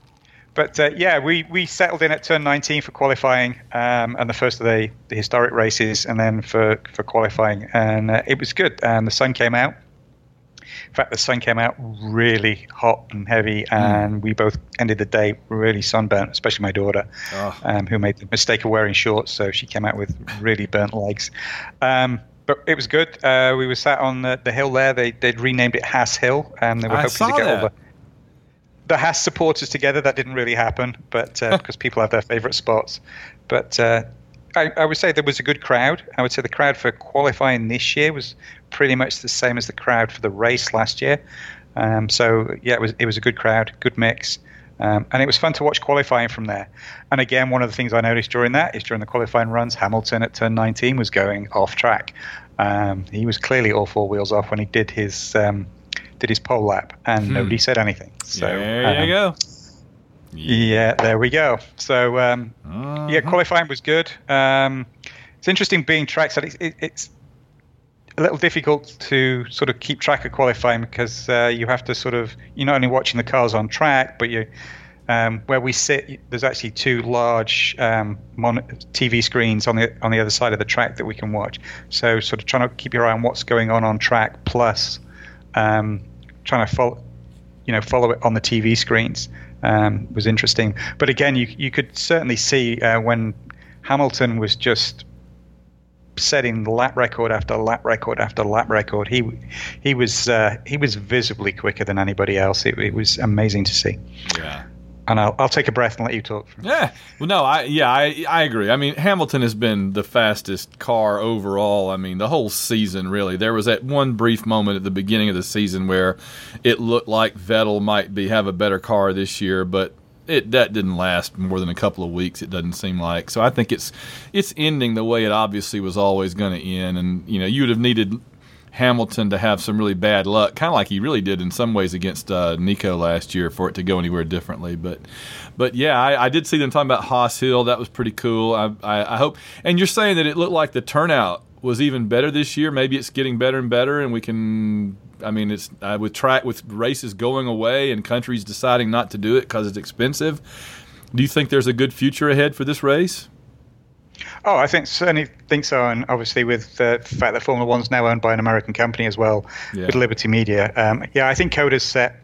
We settled in at turn 19 for qualifying, and the first of the historic races, and then for qualifying, and it was good. And the sun came out. In fact, the sun came out really hot and heavy, and we both ended the day really sunburnt, especially my daughter, who made the mistake of wearing shorts, so she came out with really burnt legs. But it was good. We were sat on the hill there. They'd renamed it Haas Hill, and they were hoping to get all the Haas supporters together. That didn't really happen, but because people have their favourite spots. But I would say there was a good crowd. I would say the crowd for qualifying this year was pretty much the same as the crowd for the race last year. It was a good crowd, good mix. And it was fun to watch qualifying from there. And again, one of the things I noticed during the qualifying runs, Hamilton at turn 19 was going off track. He was clearly all 4 wheels off when he did his pole lap, and nobody said anything. So there you go. Yeah, there we go. So qualifying was good. It's interesting being trackside. It's a little difficult to sort of keep track of qualifying because you have to you're not only watching the cars on track, but you where we sit, there's actually 2 large TV screens on the other side of the track that we can watch. So sort of trying to keep your eye on what's going on track, plus trying to follow it on the TV screens was interesting. But again, you could certainly see when Hamilton was just setting lap record after lap record after lap record. He was visibly quicker than anybody else. It was amazing to see. Yeah. And I'll take a breath and let you talk. Yeah. Well, no, I agree. I mean, Hamilton has been the fastest car overall. I mean, the whole season, really. There was that one brief moment at the beginning of the season where it looked like Vettel might have a better car this year, but that didn't last more than a couple of weeks, it doesn't seem like. So I think it's ending the way it obviously was always going to end. And, you would have needed Hamilton to have some really bad luck, kind of like he really did in some ways against Nico last year, for it to go anywhere differently. But yeah, I did see them talking about Haas Hill. That was pretty cool. I hope. And you're saying that it looked like the turnout was even better this year. Maybe it's getting better and better, and we can. I mean, it's with races going away and countries deciding not to do it because it's expensive. Do you think there's a good future ahead for this race? Oh, I certainly think so, and obviously with the fact that Formula One's now owned by an American company as well, with Liberty Media. I think Coda's set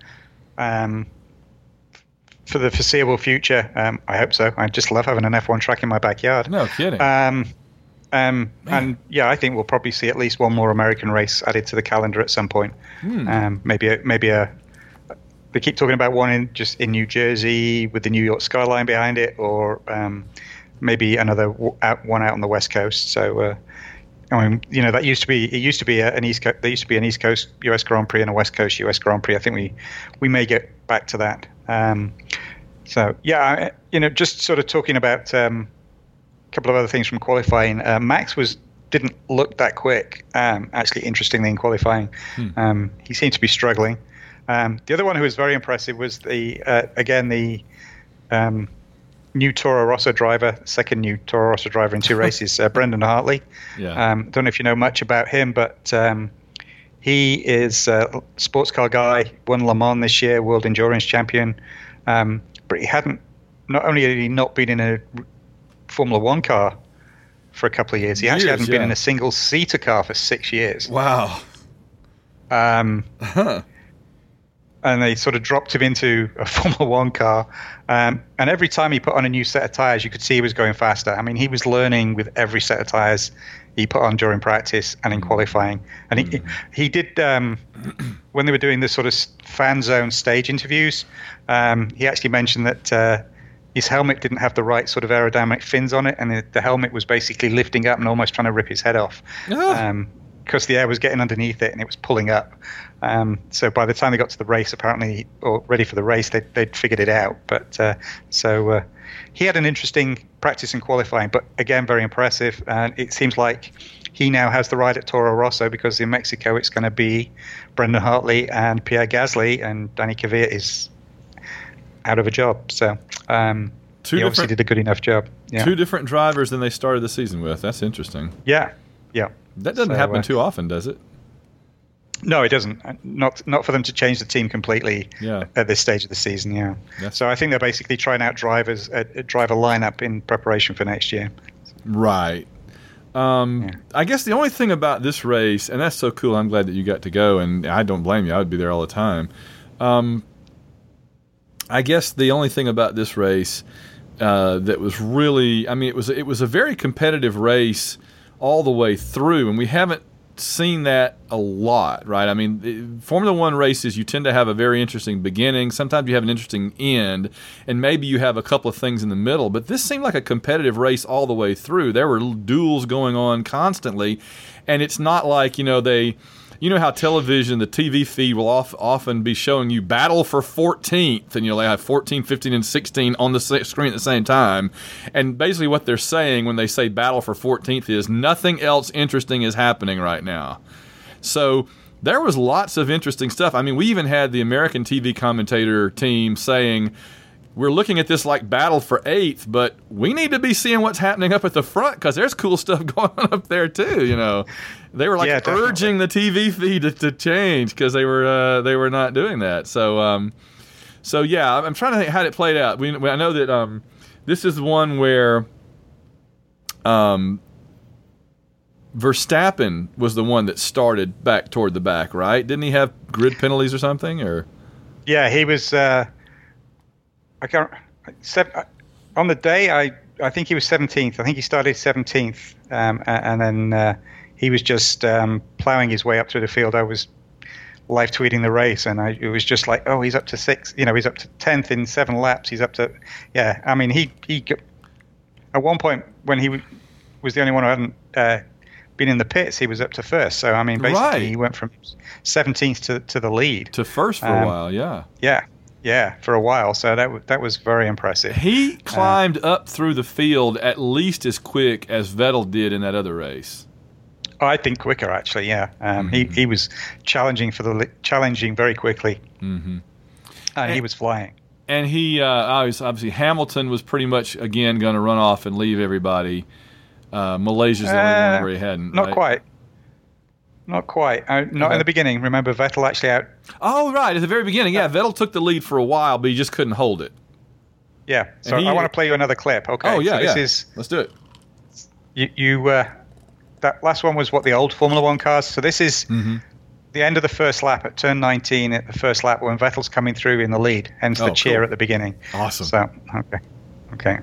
for the foreseeable future. I hope so. I just love having an F1 track in my backyard. No kidding. And I think we'll probably see at least one more American race added to the calendar at some point. Maybe a. They keep talking about one in New Jersey with the New York skyline behind it, or maybe another one out on the West Coast. So, that used to be an East Coast. There used to be an East Coast US Grand Prix and a West Coast US Grand Prix. I think we may get back to that. Just sort of talking about a couple of other things from qualifying. Max didn't look that quick. Actually, interestingly, in qualifying, he seemed to be struggling. The other one who was very impressive was the new Toro Rosso driver, second new Toro Rosso driver in two races, Brendan Hartley. Yeah. Don't know if you know much about him, but he is a sports car guy, won Le Mans this year, world endurance champion. But not only had he not been in a Formula One car for a couple of years, he actually hadn't been in a single-seater car for 6 years. Wow. And they sort of dropped him into a Formula One car. And every time he put on a new set of tires, you could see he was going faster. I mean, he was learning with every set of tires he put on during practice and in qualifying. And he did, when they were doing this sort of fan zone stage interviews, he actually mentioned that his helmet didn't have the right sort of aerodynamic fins on it, and the helmet was basically lifting up and almost trying to rip his head off. Because the air was getting underneath it and it was pulling up. So by the time they got to the race, apparently, or ready for the race, they'd figured it out. But so he had an interesting practice in qualifying, but again, very impressive. And it seems like he now has the ride at Toro Rosso, because in Mexico it's going to be Brendan Hartley and Pierre Gasly, and Danny Kvyat is out of a job. So he obviously did a good enough job. Yeah. Two different drivers than they started the season with. That's interesting. Yeah. That doesn't happen too often, does it? No, it doesn't. Not for them to change the team completely at this stage of the season. Yeah. So I think they're basically trying out driver lineup in preparation for next year. Right. I guess the only thing about this race, and that's so cool, I'm glad that you got to go, and I don't blame you. I would be there all the time. I guess the only thing about this race that was really, I mean, it was a very competitive race all the way through, and we haven't seen that a lot, right? I mean, Formula One races, you tend to have a very interesting beginning. Sometimes you have an interesting end, and maybe you have a couple of things in the middle. But this seemed like a competitive race all the way through. There were duels going on constantly, and it's not like, you know how television, the TV feed will often be showing you battle for 14th, and they have 14, 15, and 16 on the screen at the same time. And basically what they're saying when they say battle for 14th is nothing else interesting is happening right now. So there was lots of interesting stuff. I mean, we even had the American TV commentator team saying, we're looking at this like battle for 8th, but we need to be seeing what's happening up at the front, because there's cool stuff going on up there too. They were like urging the TV feed to change because they were not doing that. So I'm trying to think how it played out. I know that this is one where Verstappen was the one that started back toward the back, right? Didn't he have grid penalties or something? Or Yeah, he was. I can't. On the day, I think he was 17th. I think he started 17th, and then he was just plowing his way up through the field. I was live tweeting the race, and it was just like, oh, he's up to 6th. You know, he's up to 10th in 7 laps. He's up to, yeah. I mean, he at one point when he was the only one who hadn't been in the pits, he was up to 1st. So I mean, basically, he went from 17th to the lead to 1st for a while. Yeah. Yeah, for a while. So that was very impressive. He climbed up through the field at least as quick as Vettel did in that other race. I think quicker, actually. Yeah, he was challenging very quickly, and he was flying. And he obviously Hamilton was pretty much again going to run off and leave everybody. Malaysia's the only one where he hadn't. Not right? quite. Not quite. Not in the beginning. Remember, Vettel actually out. Oh, right. At the very beginning, yeah. Vettel took the lead for a while, but he just couldn't hold it. Yeah. So I want to play you another clip. Okay. Oh, yeah, so this is. Let's do it. You that last one was the old Formula One cars. So this is the end of the first lap at turn 19 at the first lap when Vettel's coming through in the lead. Hence the cheer cool. at the beginning. Awesome. So, okay.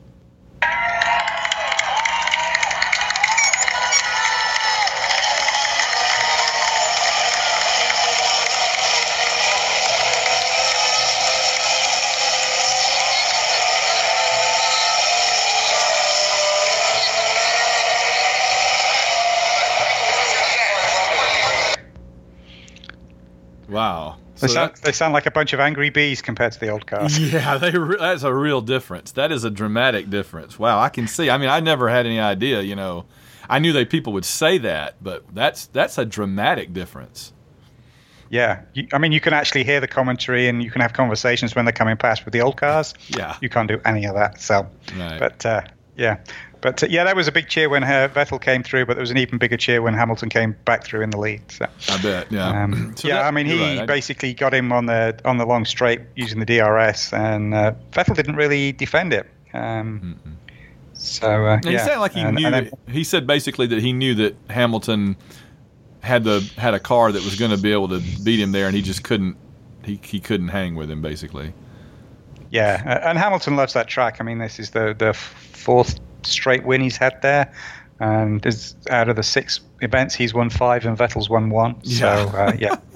Wow. They sound like a bunch of angry bees compared to the old cars. Yeah, that's a real difference. That is a dramatic difference. Wow, I can see. I mean, I never had any idea, you know. I knew that people would say that, but that's a dramatic difference. Yeah. I mean, you can actually hear the commentary and you can have conversations when they're coming past. With the old cars, you can't do any of that. So, right. But, yeah. But, that was a big cheer when Vettel came through, but there was an even bigger cheer when Hamilton came back through in the lead. So. I bet, yeah. I mean, he basically got him on the long straight using the DRS, and Vettel didn't really defend it. So, he said like he knew. He said basically that he knew that Hamilton had a car that was going to be able to beat him there, and he just couldn't. He couldn't hang with him, basically. Yeah, and Hamilton loves that track. I mean, this is the 4th straight win he's had there, and out of the 6 events he's won 5 and Vettel's won 1. So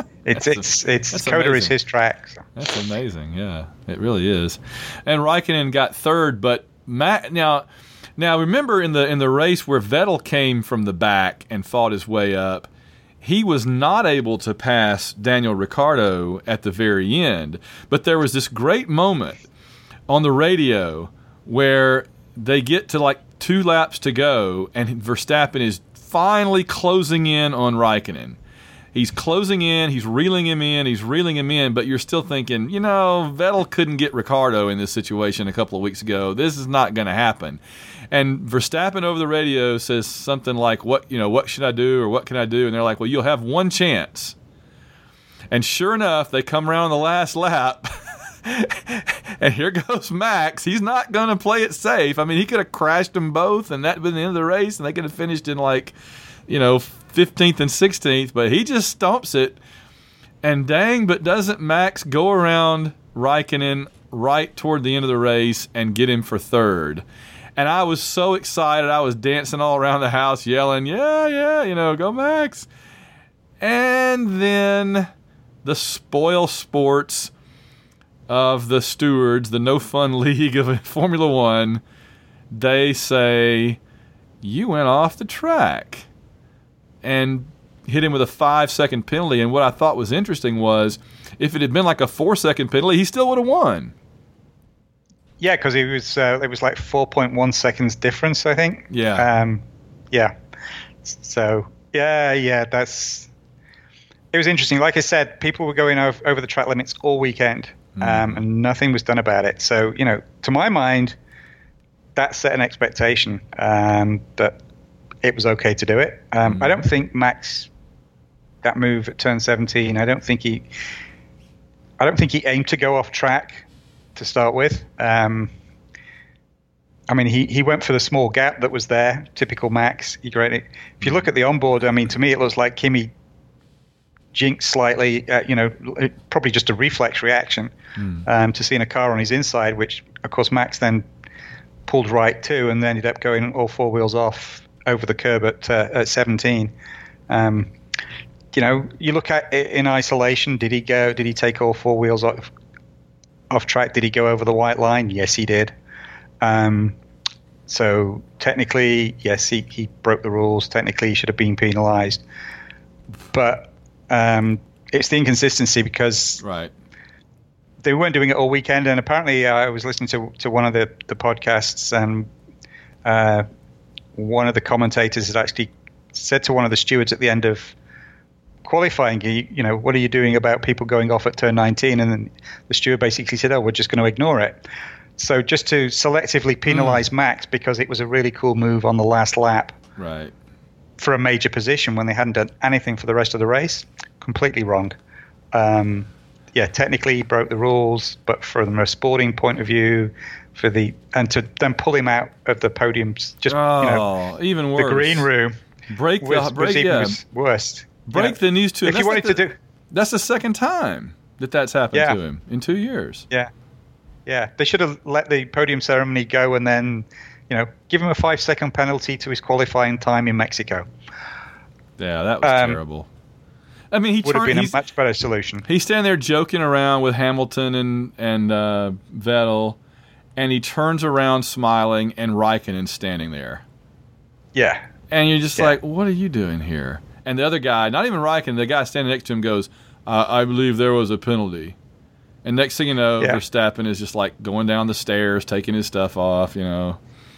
it's Coda is his track. So. That's amazing. Yeah, it really is. And Raikkonen got 3rd, but now remember in the race where Vettel came from the back and fought his way up, he was not able to pass Daniel Ricciardo at the very end, but there was this great moment on the radio where they get to like 2 laps to go, and Verstappen is finally closing in on Raikkonen. He's closing in, he's reeling him in, but you're still thinking, you know, Vettel couldn't get Ricciardo in this situation a couple of weeks ago. This is not going to happen. And Verstappen over the radio says something like, what should I do, or what can I do? And they're like, well, you'll have one chance. And sure enough, they come around the last lap, and here goes Max. He's not going to play it safe. I mean, he could have crashed them both, and that would have been the end of the race, and they could have finished in 15th and 16th, but he just stomps it. And dang, but doesn't Max go around Raikkonen right toward the end of the race and get him for 3rd? And I was so excited. I was dancing all around the house yelling, yeah, go Max. And then the spoil sports of the stewards, the no fun league of Formula One, they say, you went off the track, and hit him with a 5-second penalty. And what I thought was interesting was, if it had been like a 4-second penalty, he still would have won. Yeah, because it was like 4.1 seconds difference, I think. Yeah. Yeah. So it was interesting. Like I said, people were going over the track limits all weekend, and nothing was done about it. So, to my mind, that set an expectation that it was okay to do it. I don't think Max, that move at turn 17, I don't think he aimed to go off track to start with. I I mean, he went for the small gap that was there, typical Max. If you look at the onboard, I mean, to me it looks like Kimi jinked slightly, probably just a reflex reaction to seeing a car on his inside, which, of course, Max then pulled right too and ended up going all four wheels off over the curb at 17. You look at it in isolation. Did he take all four wheels off track? Did he go over the white line? Yes, he did. So technically, yes, he broke the rules. Technically, he should have been penalized. But it's the inconsistency because they weren't doing it all weekend. And apparently, I was listening to one of the podcasts, and one of the commentators had actually said to one of the stewards at the end of qualifying, what are you doing about people going off at turn 19? And then the steward basically said, we're just going to ignore it. So just to selectively penalize Max because it was a really cool move on the last lap for a major position when they hadn't done anything for the rest of the race, completely wrong. Technically he broke the rules, but from a sporting point of view, and to then pull him out of the podiums, just even worse. The green room was even worse. Break the news to him. If you wanted to do, that's the second time that's happened to him in 2 years. Yeah, they should have let the podium ceremony go and then, give him a 5-second penalty to his qualifying time in Mexico. Yeah, that was terrible. I mean, he would have been a much better solution. He's standing there joking around with Hamilton and Vettel, and he turns around smiling, and Raikkonen's standing there. Yeah. And you're just like, what are you doing here? And the other guy, not even Raikkonen, the guy standing next to him goes, I believe there was a penalty. And next thing you know, Verstappen is just like going down the stairs, taking his stuff off, Yeah.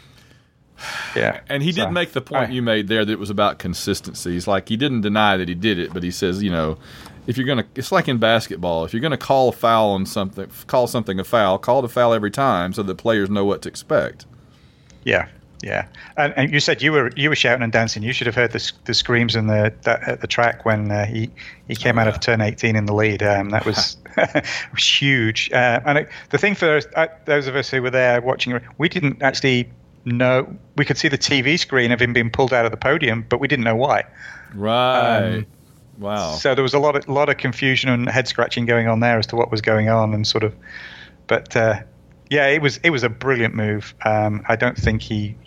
And he did make the point you made there that it was about consistency. He's like, he didn't deny that he did it, but he says, if you're going to, it's like in basketball, if you're going to call a foul on something, call something a foul, call it a foul every time so that players know what to expect. Yeah. Yeah, and you said you were shouting and dancing. You should have heard the screams at the track when he came out of turn 18 in the lead. That was was huge. And the thing for those of us who were there watching, we didn't actually know. We could see the TV screen of him being pulled out of the podium, but we didn't know why. Right. Wow. So there was a lot of confusion and head scratching going on there as to what was going on and sort of, but. Yeah, it was a brilliant move. I don't think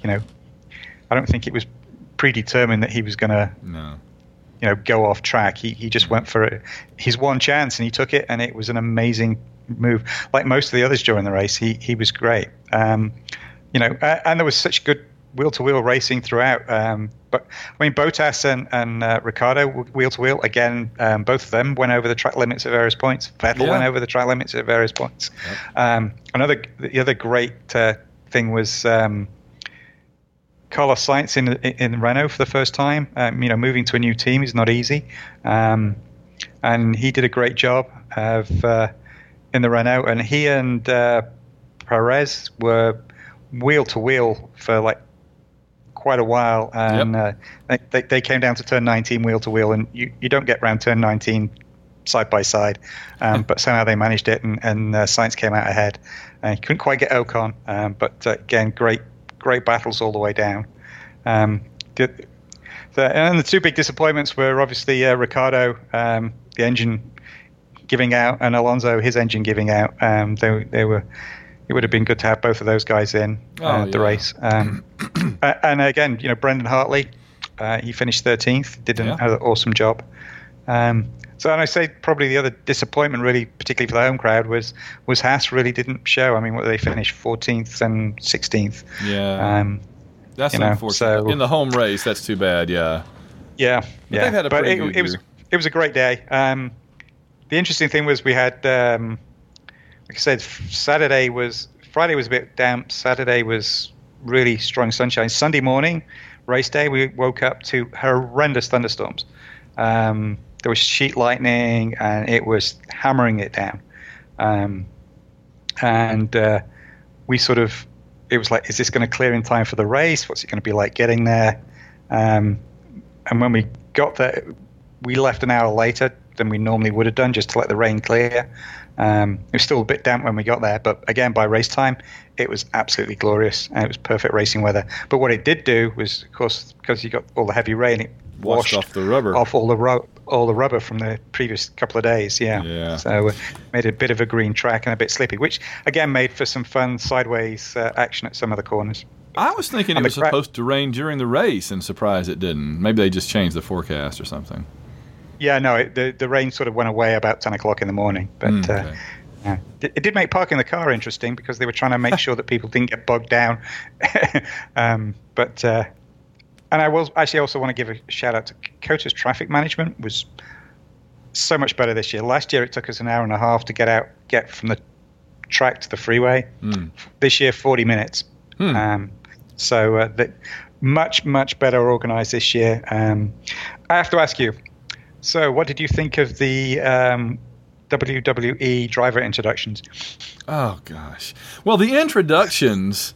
it was predetermined that he was going to, go off track. He just went for his one chance and he took it, and it was an amazing move. Like most of the others during the race, he was great. And there was such good wheel-to-wheel racing throughout. But I mean, Bottas and Ricciardo wheel-to-wheel again. Both of them went over the track limits at various points. Vettel went over the track limits at various points. Yep. The other great thing was Carlos Sainz in Renault for the first time. Moving to a new team is not easy, and he did a great job in the Renault. And he and Perez were wheel-to-wheel for like quite a while, and they came down to turn 19 wheel to wheel, and you don't get round turn 19 side by side, but somehow they managed it, and Sainz came out ahead. He couldn't quite get Ocon, but again, great battles all the way down. And the two big disappointments were obviously Ricciardo, the engine giving out, and Alonso, his engine giving out. It would have been good to have both of those guys in the race. And again, Brendan Hartley, he finished 13th, did an awesome job. So, and I say probably the other disappointment, really, particularly for the home crowd, was Haas really didn't show. I mean, what did they finish 14th and 16th? Yeah, that's unfortunate. So, in the home race, that's too bad. Yeah. Yeah. But they've had a pretty good year. It was a great day. The interesting thing was we had. Like I said, Friday was a bit damp. Saturday was really strong sunshine. Sunday morning, race day, we woke up to horrendous thunderstorms. There was sheet lightning, and it was hammering it down. We sort of, it was like, is this going to clear in time for the race? What's it going to be like getting there? And when we got there, we left an hour later than we normally would have done just to let the rain clear. It was still a bit damp when we got there, but again, by race time, it was absolutely glorious, and it was perfect racing weather. But what it did do was, of course, because you got all the heavy rain, it washed off the rubber, off all the rubber from the previous couple of days. Yeah. So made a bit of a green track and a bit slippy, which again made for some fun sideways action at some of the corners. I was thinking it was supposed to rain during the race, and surprised it didn't. Maybe they just changed the forecast or something. Yeah, no, the rain sort of went away about 10 o'clock in the morning. But it did make parking the car interesting because they were trying to make sure that people didn't get bogged down. And I will actually also want to give a shout out to COTA's traffic management was so much better this year. Last year it took us an hour and a half to get from the track to the freeway. This year, 40 minutes. So much better organized this year. I have to ask you, so what did you think of the WWE driver introductions? Oh gosh. Well, the introductions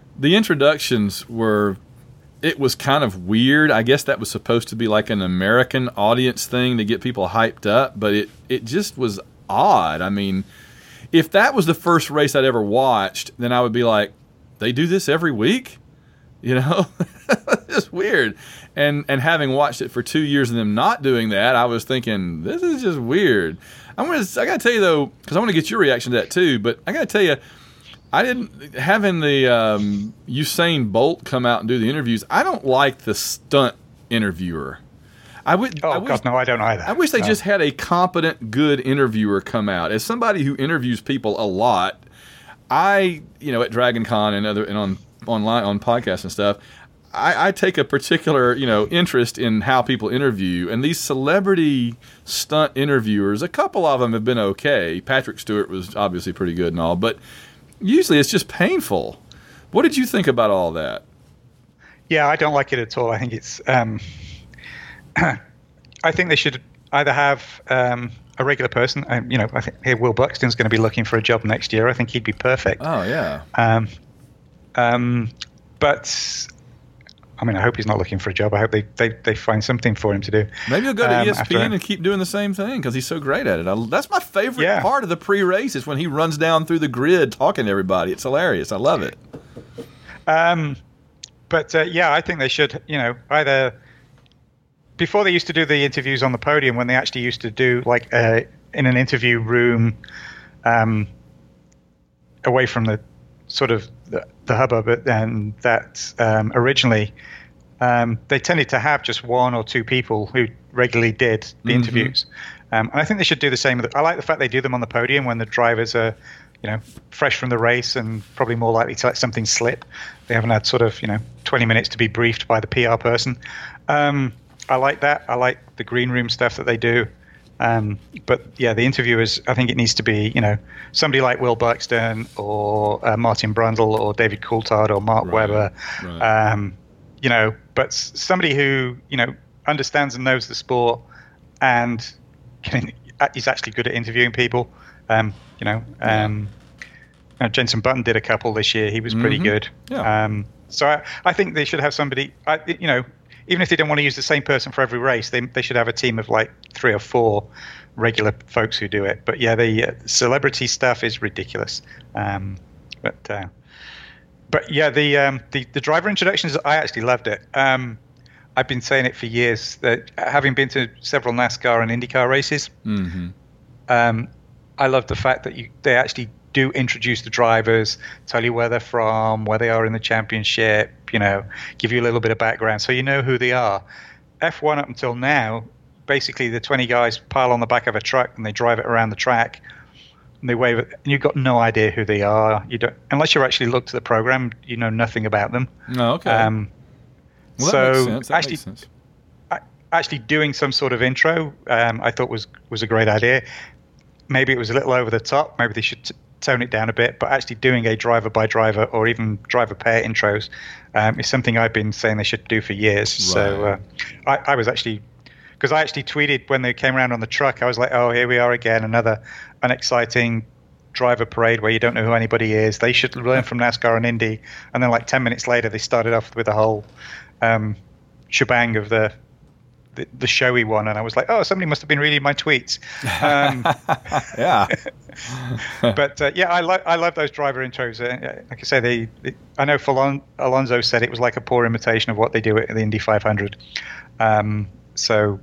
were, it was kind of weird. I guess that was supposed to be like an American audience thing to get people hyped up, but it just was odd. I mean, if that was the first race I'd ever watched, then I would be like, they do this every week? You know? It's weird. And having watched it for 2 years and them not doing that, I was thinking, this is just weird. I got to tell you, though, because I want to get your reaction to that, too, but I got to tell you, having the Usain Bolt come out and do the interviews, I don't like the stunt interviewer. God, no, I don't either. I wish they just had a competent, good interviewer come out. As somebody who interviews people a lot, at Dragon Con and online on podcasts and stuff, I take a particular, interest in how people interview. And these celebrity stunt interviewers, a couple of them have been okay. Patrick Stewart was obviously pretty good and all, but usually it's just painful. What did you think about all that? Yeah, I don't like it at all. I think it's I think they should either have a regular person. I think Will Buxton's going to be looking for a job next year. I think he'd be perfect. Oh yeah. But I mean, I hope he's not looking for a job. I hope they find something for him to do. Maybe he'll go to ESPN and keep doing the same thing because he's so great at it. That's my favorite part of the pre-race is when he runs down through the grid talking to everybody. It's hilarious. I love it. I think they should, either before they used to do the interviews on the podium, when they actually used to do like in an interview room away from the sort of the hubbub, and that originally they tended to have just one or two people who regularly did the interviews. And I think they should do the same. I like the fact they do them on the podium when the drivers are, fresh from the race and probably more likely to let something slip. They haven't had sort of, 20 minutes to be briefed by the PR person. I like that. I like the green room stuff that they do. But yeah, the interviewers, I think it needs to be, somebody like Will Buxton or Martin Brundle or David Coulthard or Mark Webber, but somebody who, understands and knows the sport and is actually good at interviewing people. Jenson Button did a couple this year. He was pretty good. Yeah. So I think they should have somebody, even if they don't want to use the same person for every race, they should have a team of like 3 or 4 regular folks who do it. But yeah, the celebrity stuff is ridiculous. But yeah, the driver introductions, I actually loved it. I've been saying it for years that having been to several NASCAR and IndyCar races, I love the fact that they actually do introduce the drivers, tell you where they're from, where they are in the championship, give you a little bit of background so you know who they are. F1 up until now, basically the 20 guys pile on the back of a truck and they drive it around the track and they wave it, and you've got no idea who they are. You don't, unless you actually looked at the program, you know nothing about them. Oh, okay. Well, that makes sense. Actually doing some sort of intro, I thought was a great idea. Maybe it was a little over the top. Maybe they should tone it down a bit. But actually doing a driver by driver or even driver pair intros is something I've been saying they should do for years. Right. So I was actually, because I actually tweeted when they came around on the truck, I was like, oh, here we are again, another unexciting driver parade where you don't know who anybody is. They should learn from NASCAR and Indy. And then like 10 minutes later, they started off with a whole shebang of the the showy one, and I was like, oh, somebody must have been reading my tweets. Yeah. But yeah, I love those driver intros. Like I say, I know Alonso said it was like a poor imitation of what they do at the Indy 500. So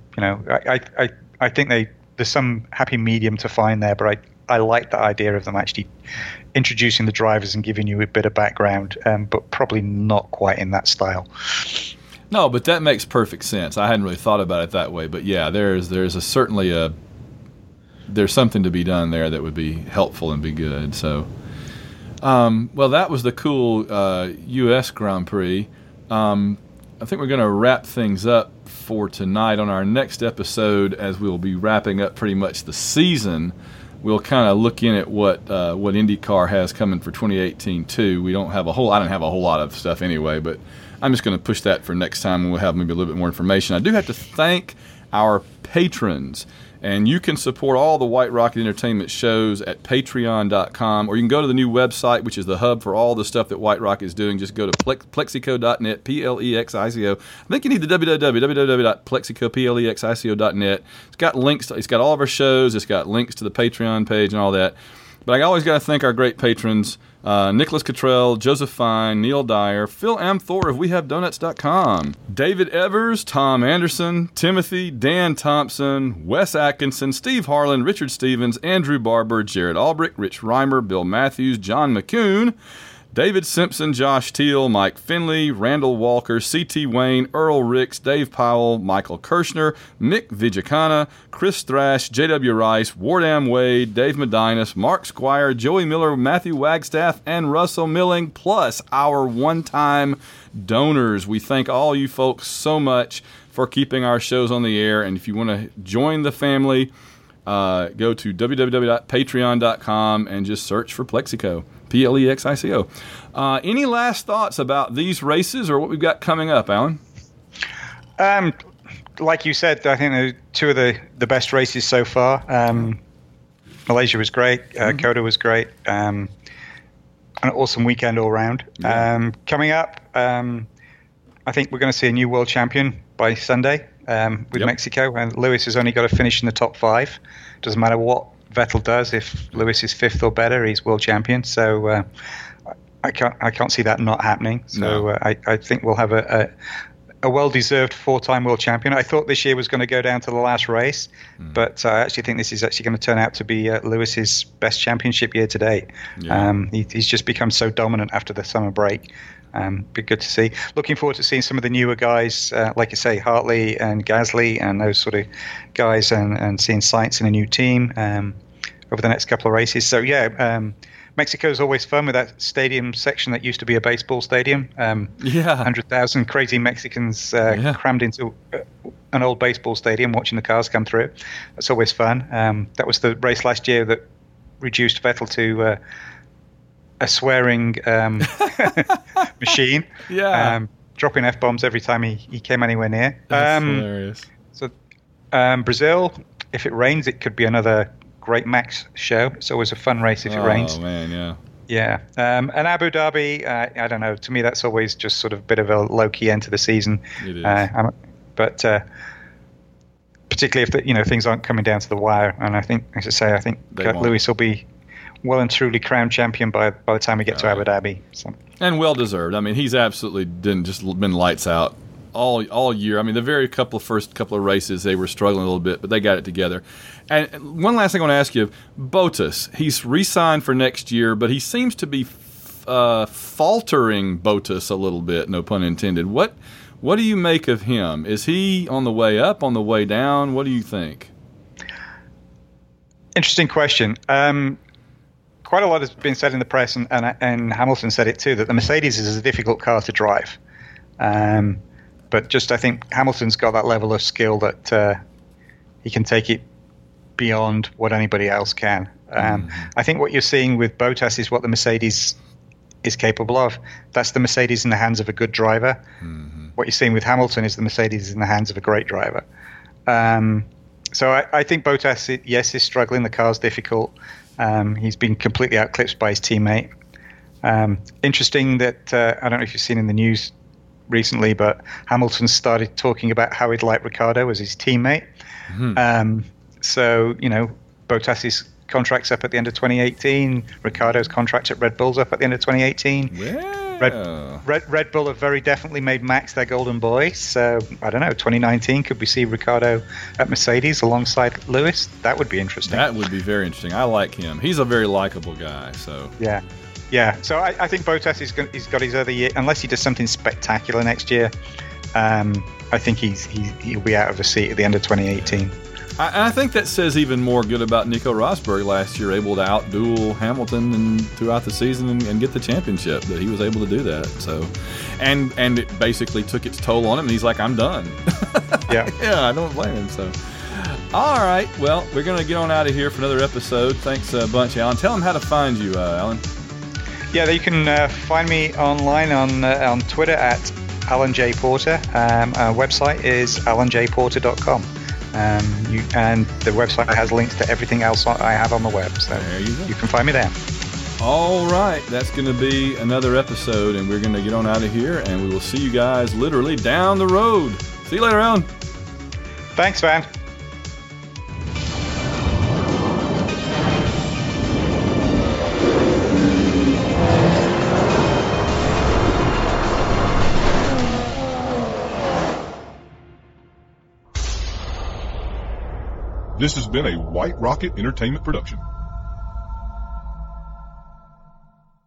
I think there's some happy medium to find there, but I like the idea of them actually introducing the drivers and giving you a bit of background, but probably not quite in that style. No, but that makes perfect sense. I hadn't really thought about it that way, but yeah, there's certainly there's something to be done there that would be helpful and be good. So, well, that was the cool U.S. Grand Prix. I think we're going to wrap things up for tonight. On our next episode, as we'll be wrapping up pretty much the season, we'll kind of look in at what IndyCar has coming for 2018 too. I don't have a whole lot of stuff anyway, but I'm just going to push that for next time when we'll have maybe a little bit more information. I do have to thank our patrons, and you can support all the White Rocket Entertainment shows at patreon.com, or you can go to the new website, which is the hub for all the stuff that White Rocket is doing. Just go to plexico.net, Plexico. I think you need the www.plexico.net. It's got links. It's got all of our shows. It's got links to the Patreon page and all that. But I always got to thank our great patrons, Nicholas Cottrell, Joseph Fine, Neil Dyer, Phil Amthor of WeHaveDonuts.com, David Evers, Tom Anderson, Timothy, Dan Thompson, Wes Atkinson, Steve Harlan, Richard Stevens, Andrew Barber, Jared Albrick, Rich Reimer, Bill Matthews, John McCune, David Simpson, Josh Teal, Mike Finley, Randall Walker, C.T. Wayne, Earl Ricks, Dave Powell, Michael Kirshner, Mick Vijacana, Chris Thrash, J.W. Rice, Wardam Wade, Dave Medinus, Mark Squire, Joey Miller, Matthew Wagstaff, and Russell Milling, plus our one-time donors. We thank all you folks so much for keeping our shows on the air, and if you want to join the family, go to www.patreon.com and just search for Plexico. Plexico. Any last thoughts about these races or what we've got coming up, Alan? Like you said, I think they're two of the best races so far. Malaysia was great. Coda was great. An awesome weekend all round. Coming up, I think we're going to see a new world champion by Sunday with Mexico. And Lewis has only got to finish in the top 5. Doesn't matter what Vettel does. If Lewis is 5th or better, he's world champion. So I can't see that not happening. So I think we'll have a well-deserved 4-time world champion. I thought this year was going to go down to the last race, but I actually think this is actually going to turn out to be Lewis's best championship year to date. He's just become so dominant after the summer break. Be good to see. Looking forward to seeing some of the newer guys, like I say, Hartley and Gasly and those sort of guys, and seeing Sainz in a new team over the next couple of races. So Mexico is always fun with that stadium section that used to be a baseball stadium. 100,000 crazy Mexicans crammed into an old baseball stadium watching the cars come through. That's always fun. That was the race last year that reduced Vettel to a swearing machine. Dropping F-bombs every time he came anywhere near. That's hilarious. So Brazil, if it rains, it could be another great Max show. It's always a fun race if it rains. Oh, man, yeah. And Abu Dhabi, I don't know. To me, that's always just sort of a bit of a low-key end to the season. It is. But particularly if things aren't coming down to the wire. And I think, as I say, I think Lewis will be well and truly crowned champion by the time we get to Abu Dhabi. So. And well deserved. I mean, he's absolutely been lights out all year. I mean, the first couple of races they were struggling a little bit, but they got it together. And one last thing I want to ask you, Bottas, he's re-signed for next year, but he seems to be faltering Bottas a little bit, no pun intended. What do you make of him? Is he on the way up, on the way down? What do you think? Interesting question. Quite a lot has been said in the press, and Hamilton said it too, that the Mercedes is a difficult car to drive. But just I think Hamilton's got that level of skill that he can take it beyond what anybody else can. I think what you're seeing with Bottas is what the Mercedes is capable of. That's the Mercedes in the hands of a good driver. What you're seeing with Hamilton is the Mercedes in the hands of a great driver. So I think Bottas, yes, is struggling. The car's difficult. He's been completely outclipped by his teammate. Interesting that I don't know if you've seen in the news recently, but Hamilton started talking about how he'd like Ricciardo as his teammate. So, Bottas's contract's up at the end of 2018. Ricciardo's contract at Red Bull's up at the end of 2018. Yeah. Red Bull have very definitely made Max their golden boy. So, I don't know, 2019, could we see Ricciardo at Mercedes alongside Lewis? That would be interesting. That would be very interesting. I like him. He's a very likable guy. So Yeah. So I think Bottas he's got his other year, unless he does something spectacular next year. I think he'll be out of the seat at the end of 2018. I think that says even more good about Nico Rosberg last year, able to outduel Hamilton and throughout the season and get the championship. That he was able to do that. So, and it basically took its toll on him. And he's like, I'm done. Yeah. Yeah, I don't blame him. So, all right. Well, we're gonna get on out of here for another episode. Thanks a bunch, Alan. Tell them how to find you, Alan. Yeah, you can find me online on Twitter at Alan J. Porter. Our website is alanjporter.com. And the website has links to everything else I have on the web. So there you go. You can find me there. All right. That's going to be another episode, and we're going to get on out of here, and we will see you guys literally down the road. See you later, Alan. Thanks, Van. This has been a White Rocket Entertainment production.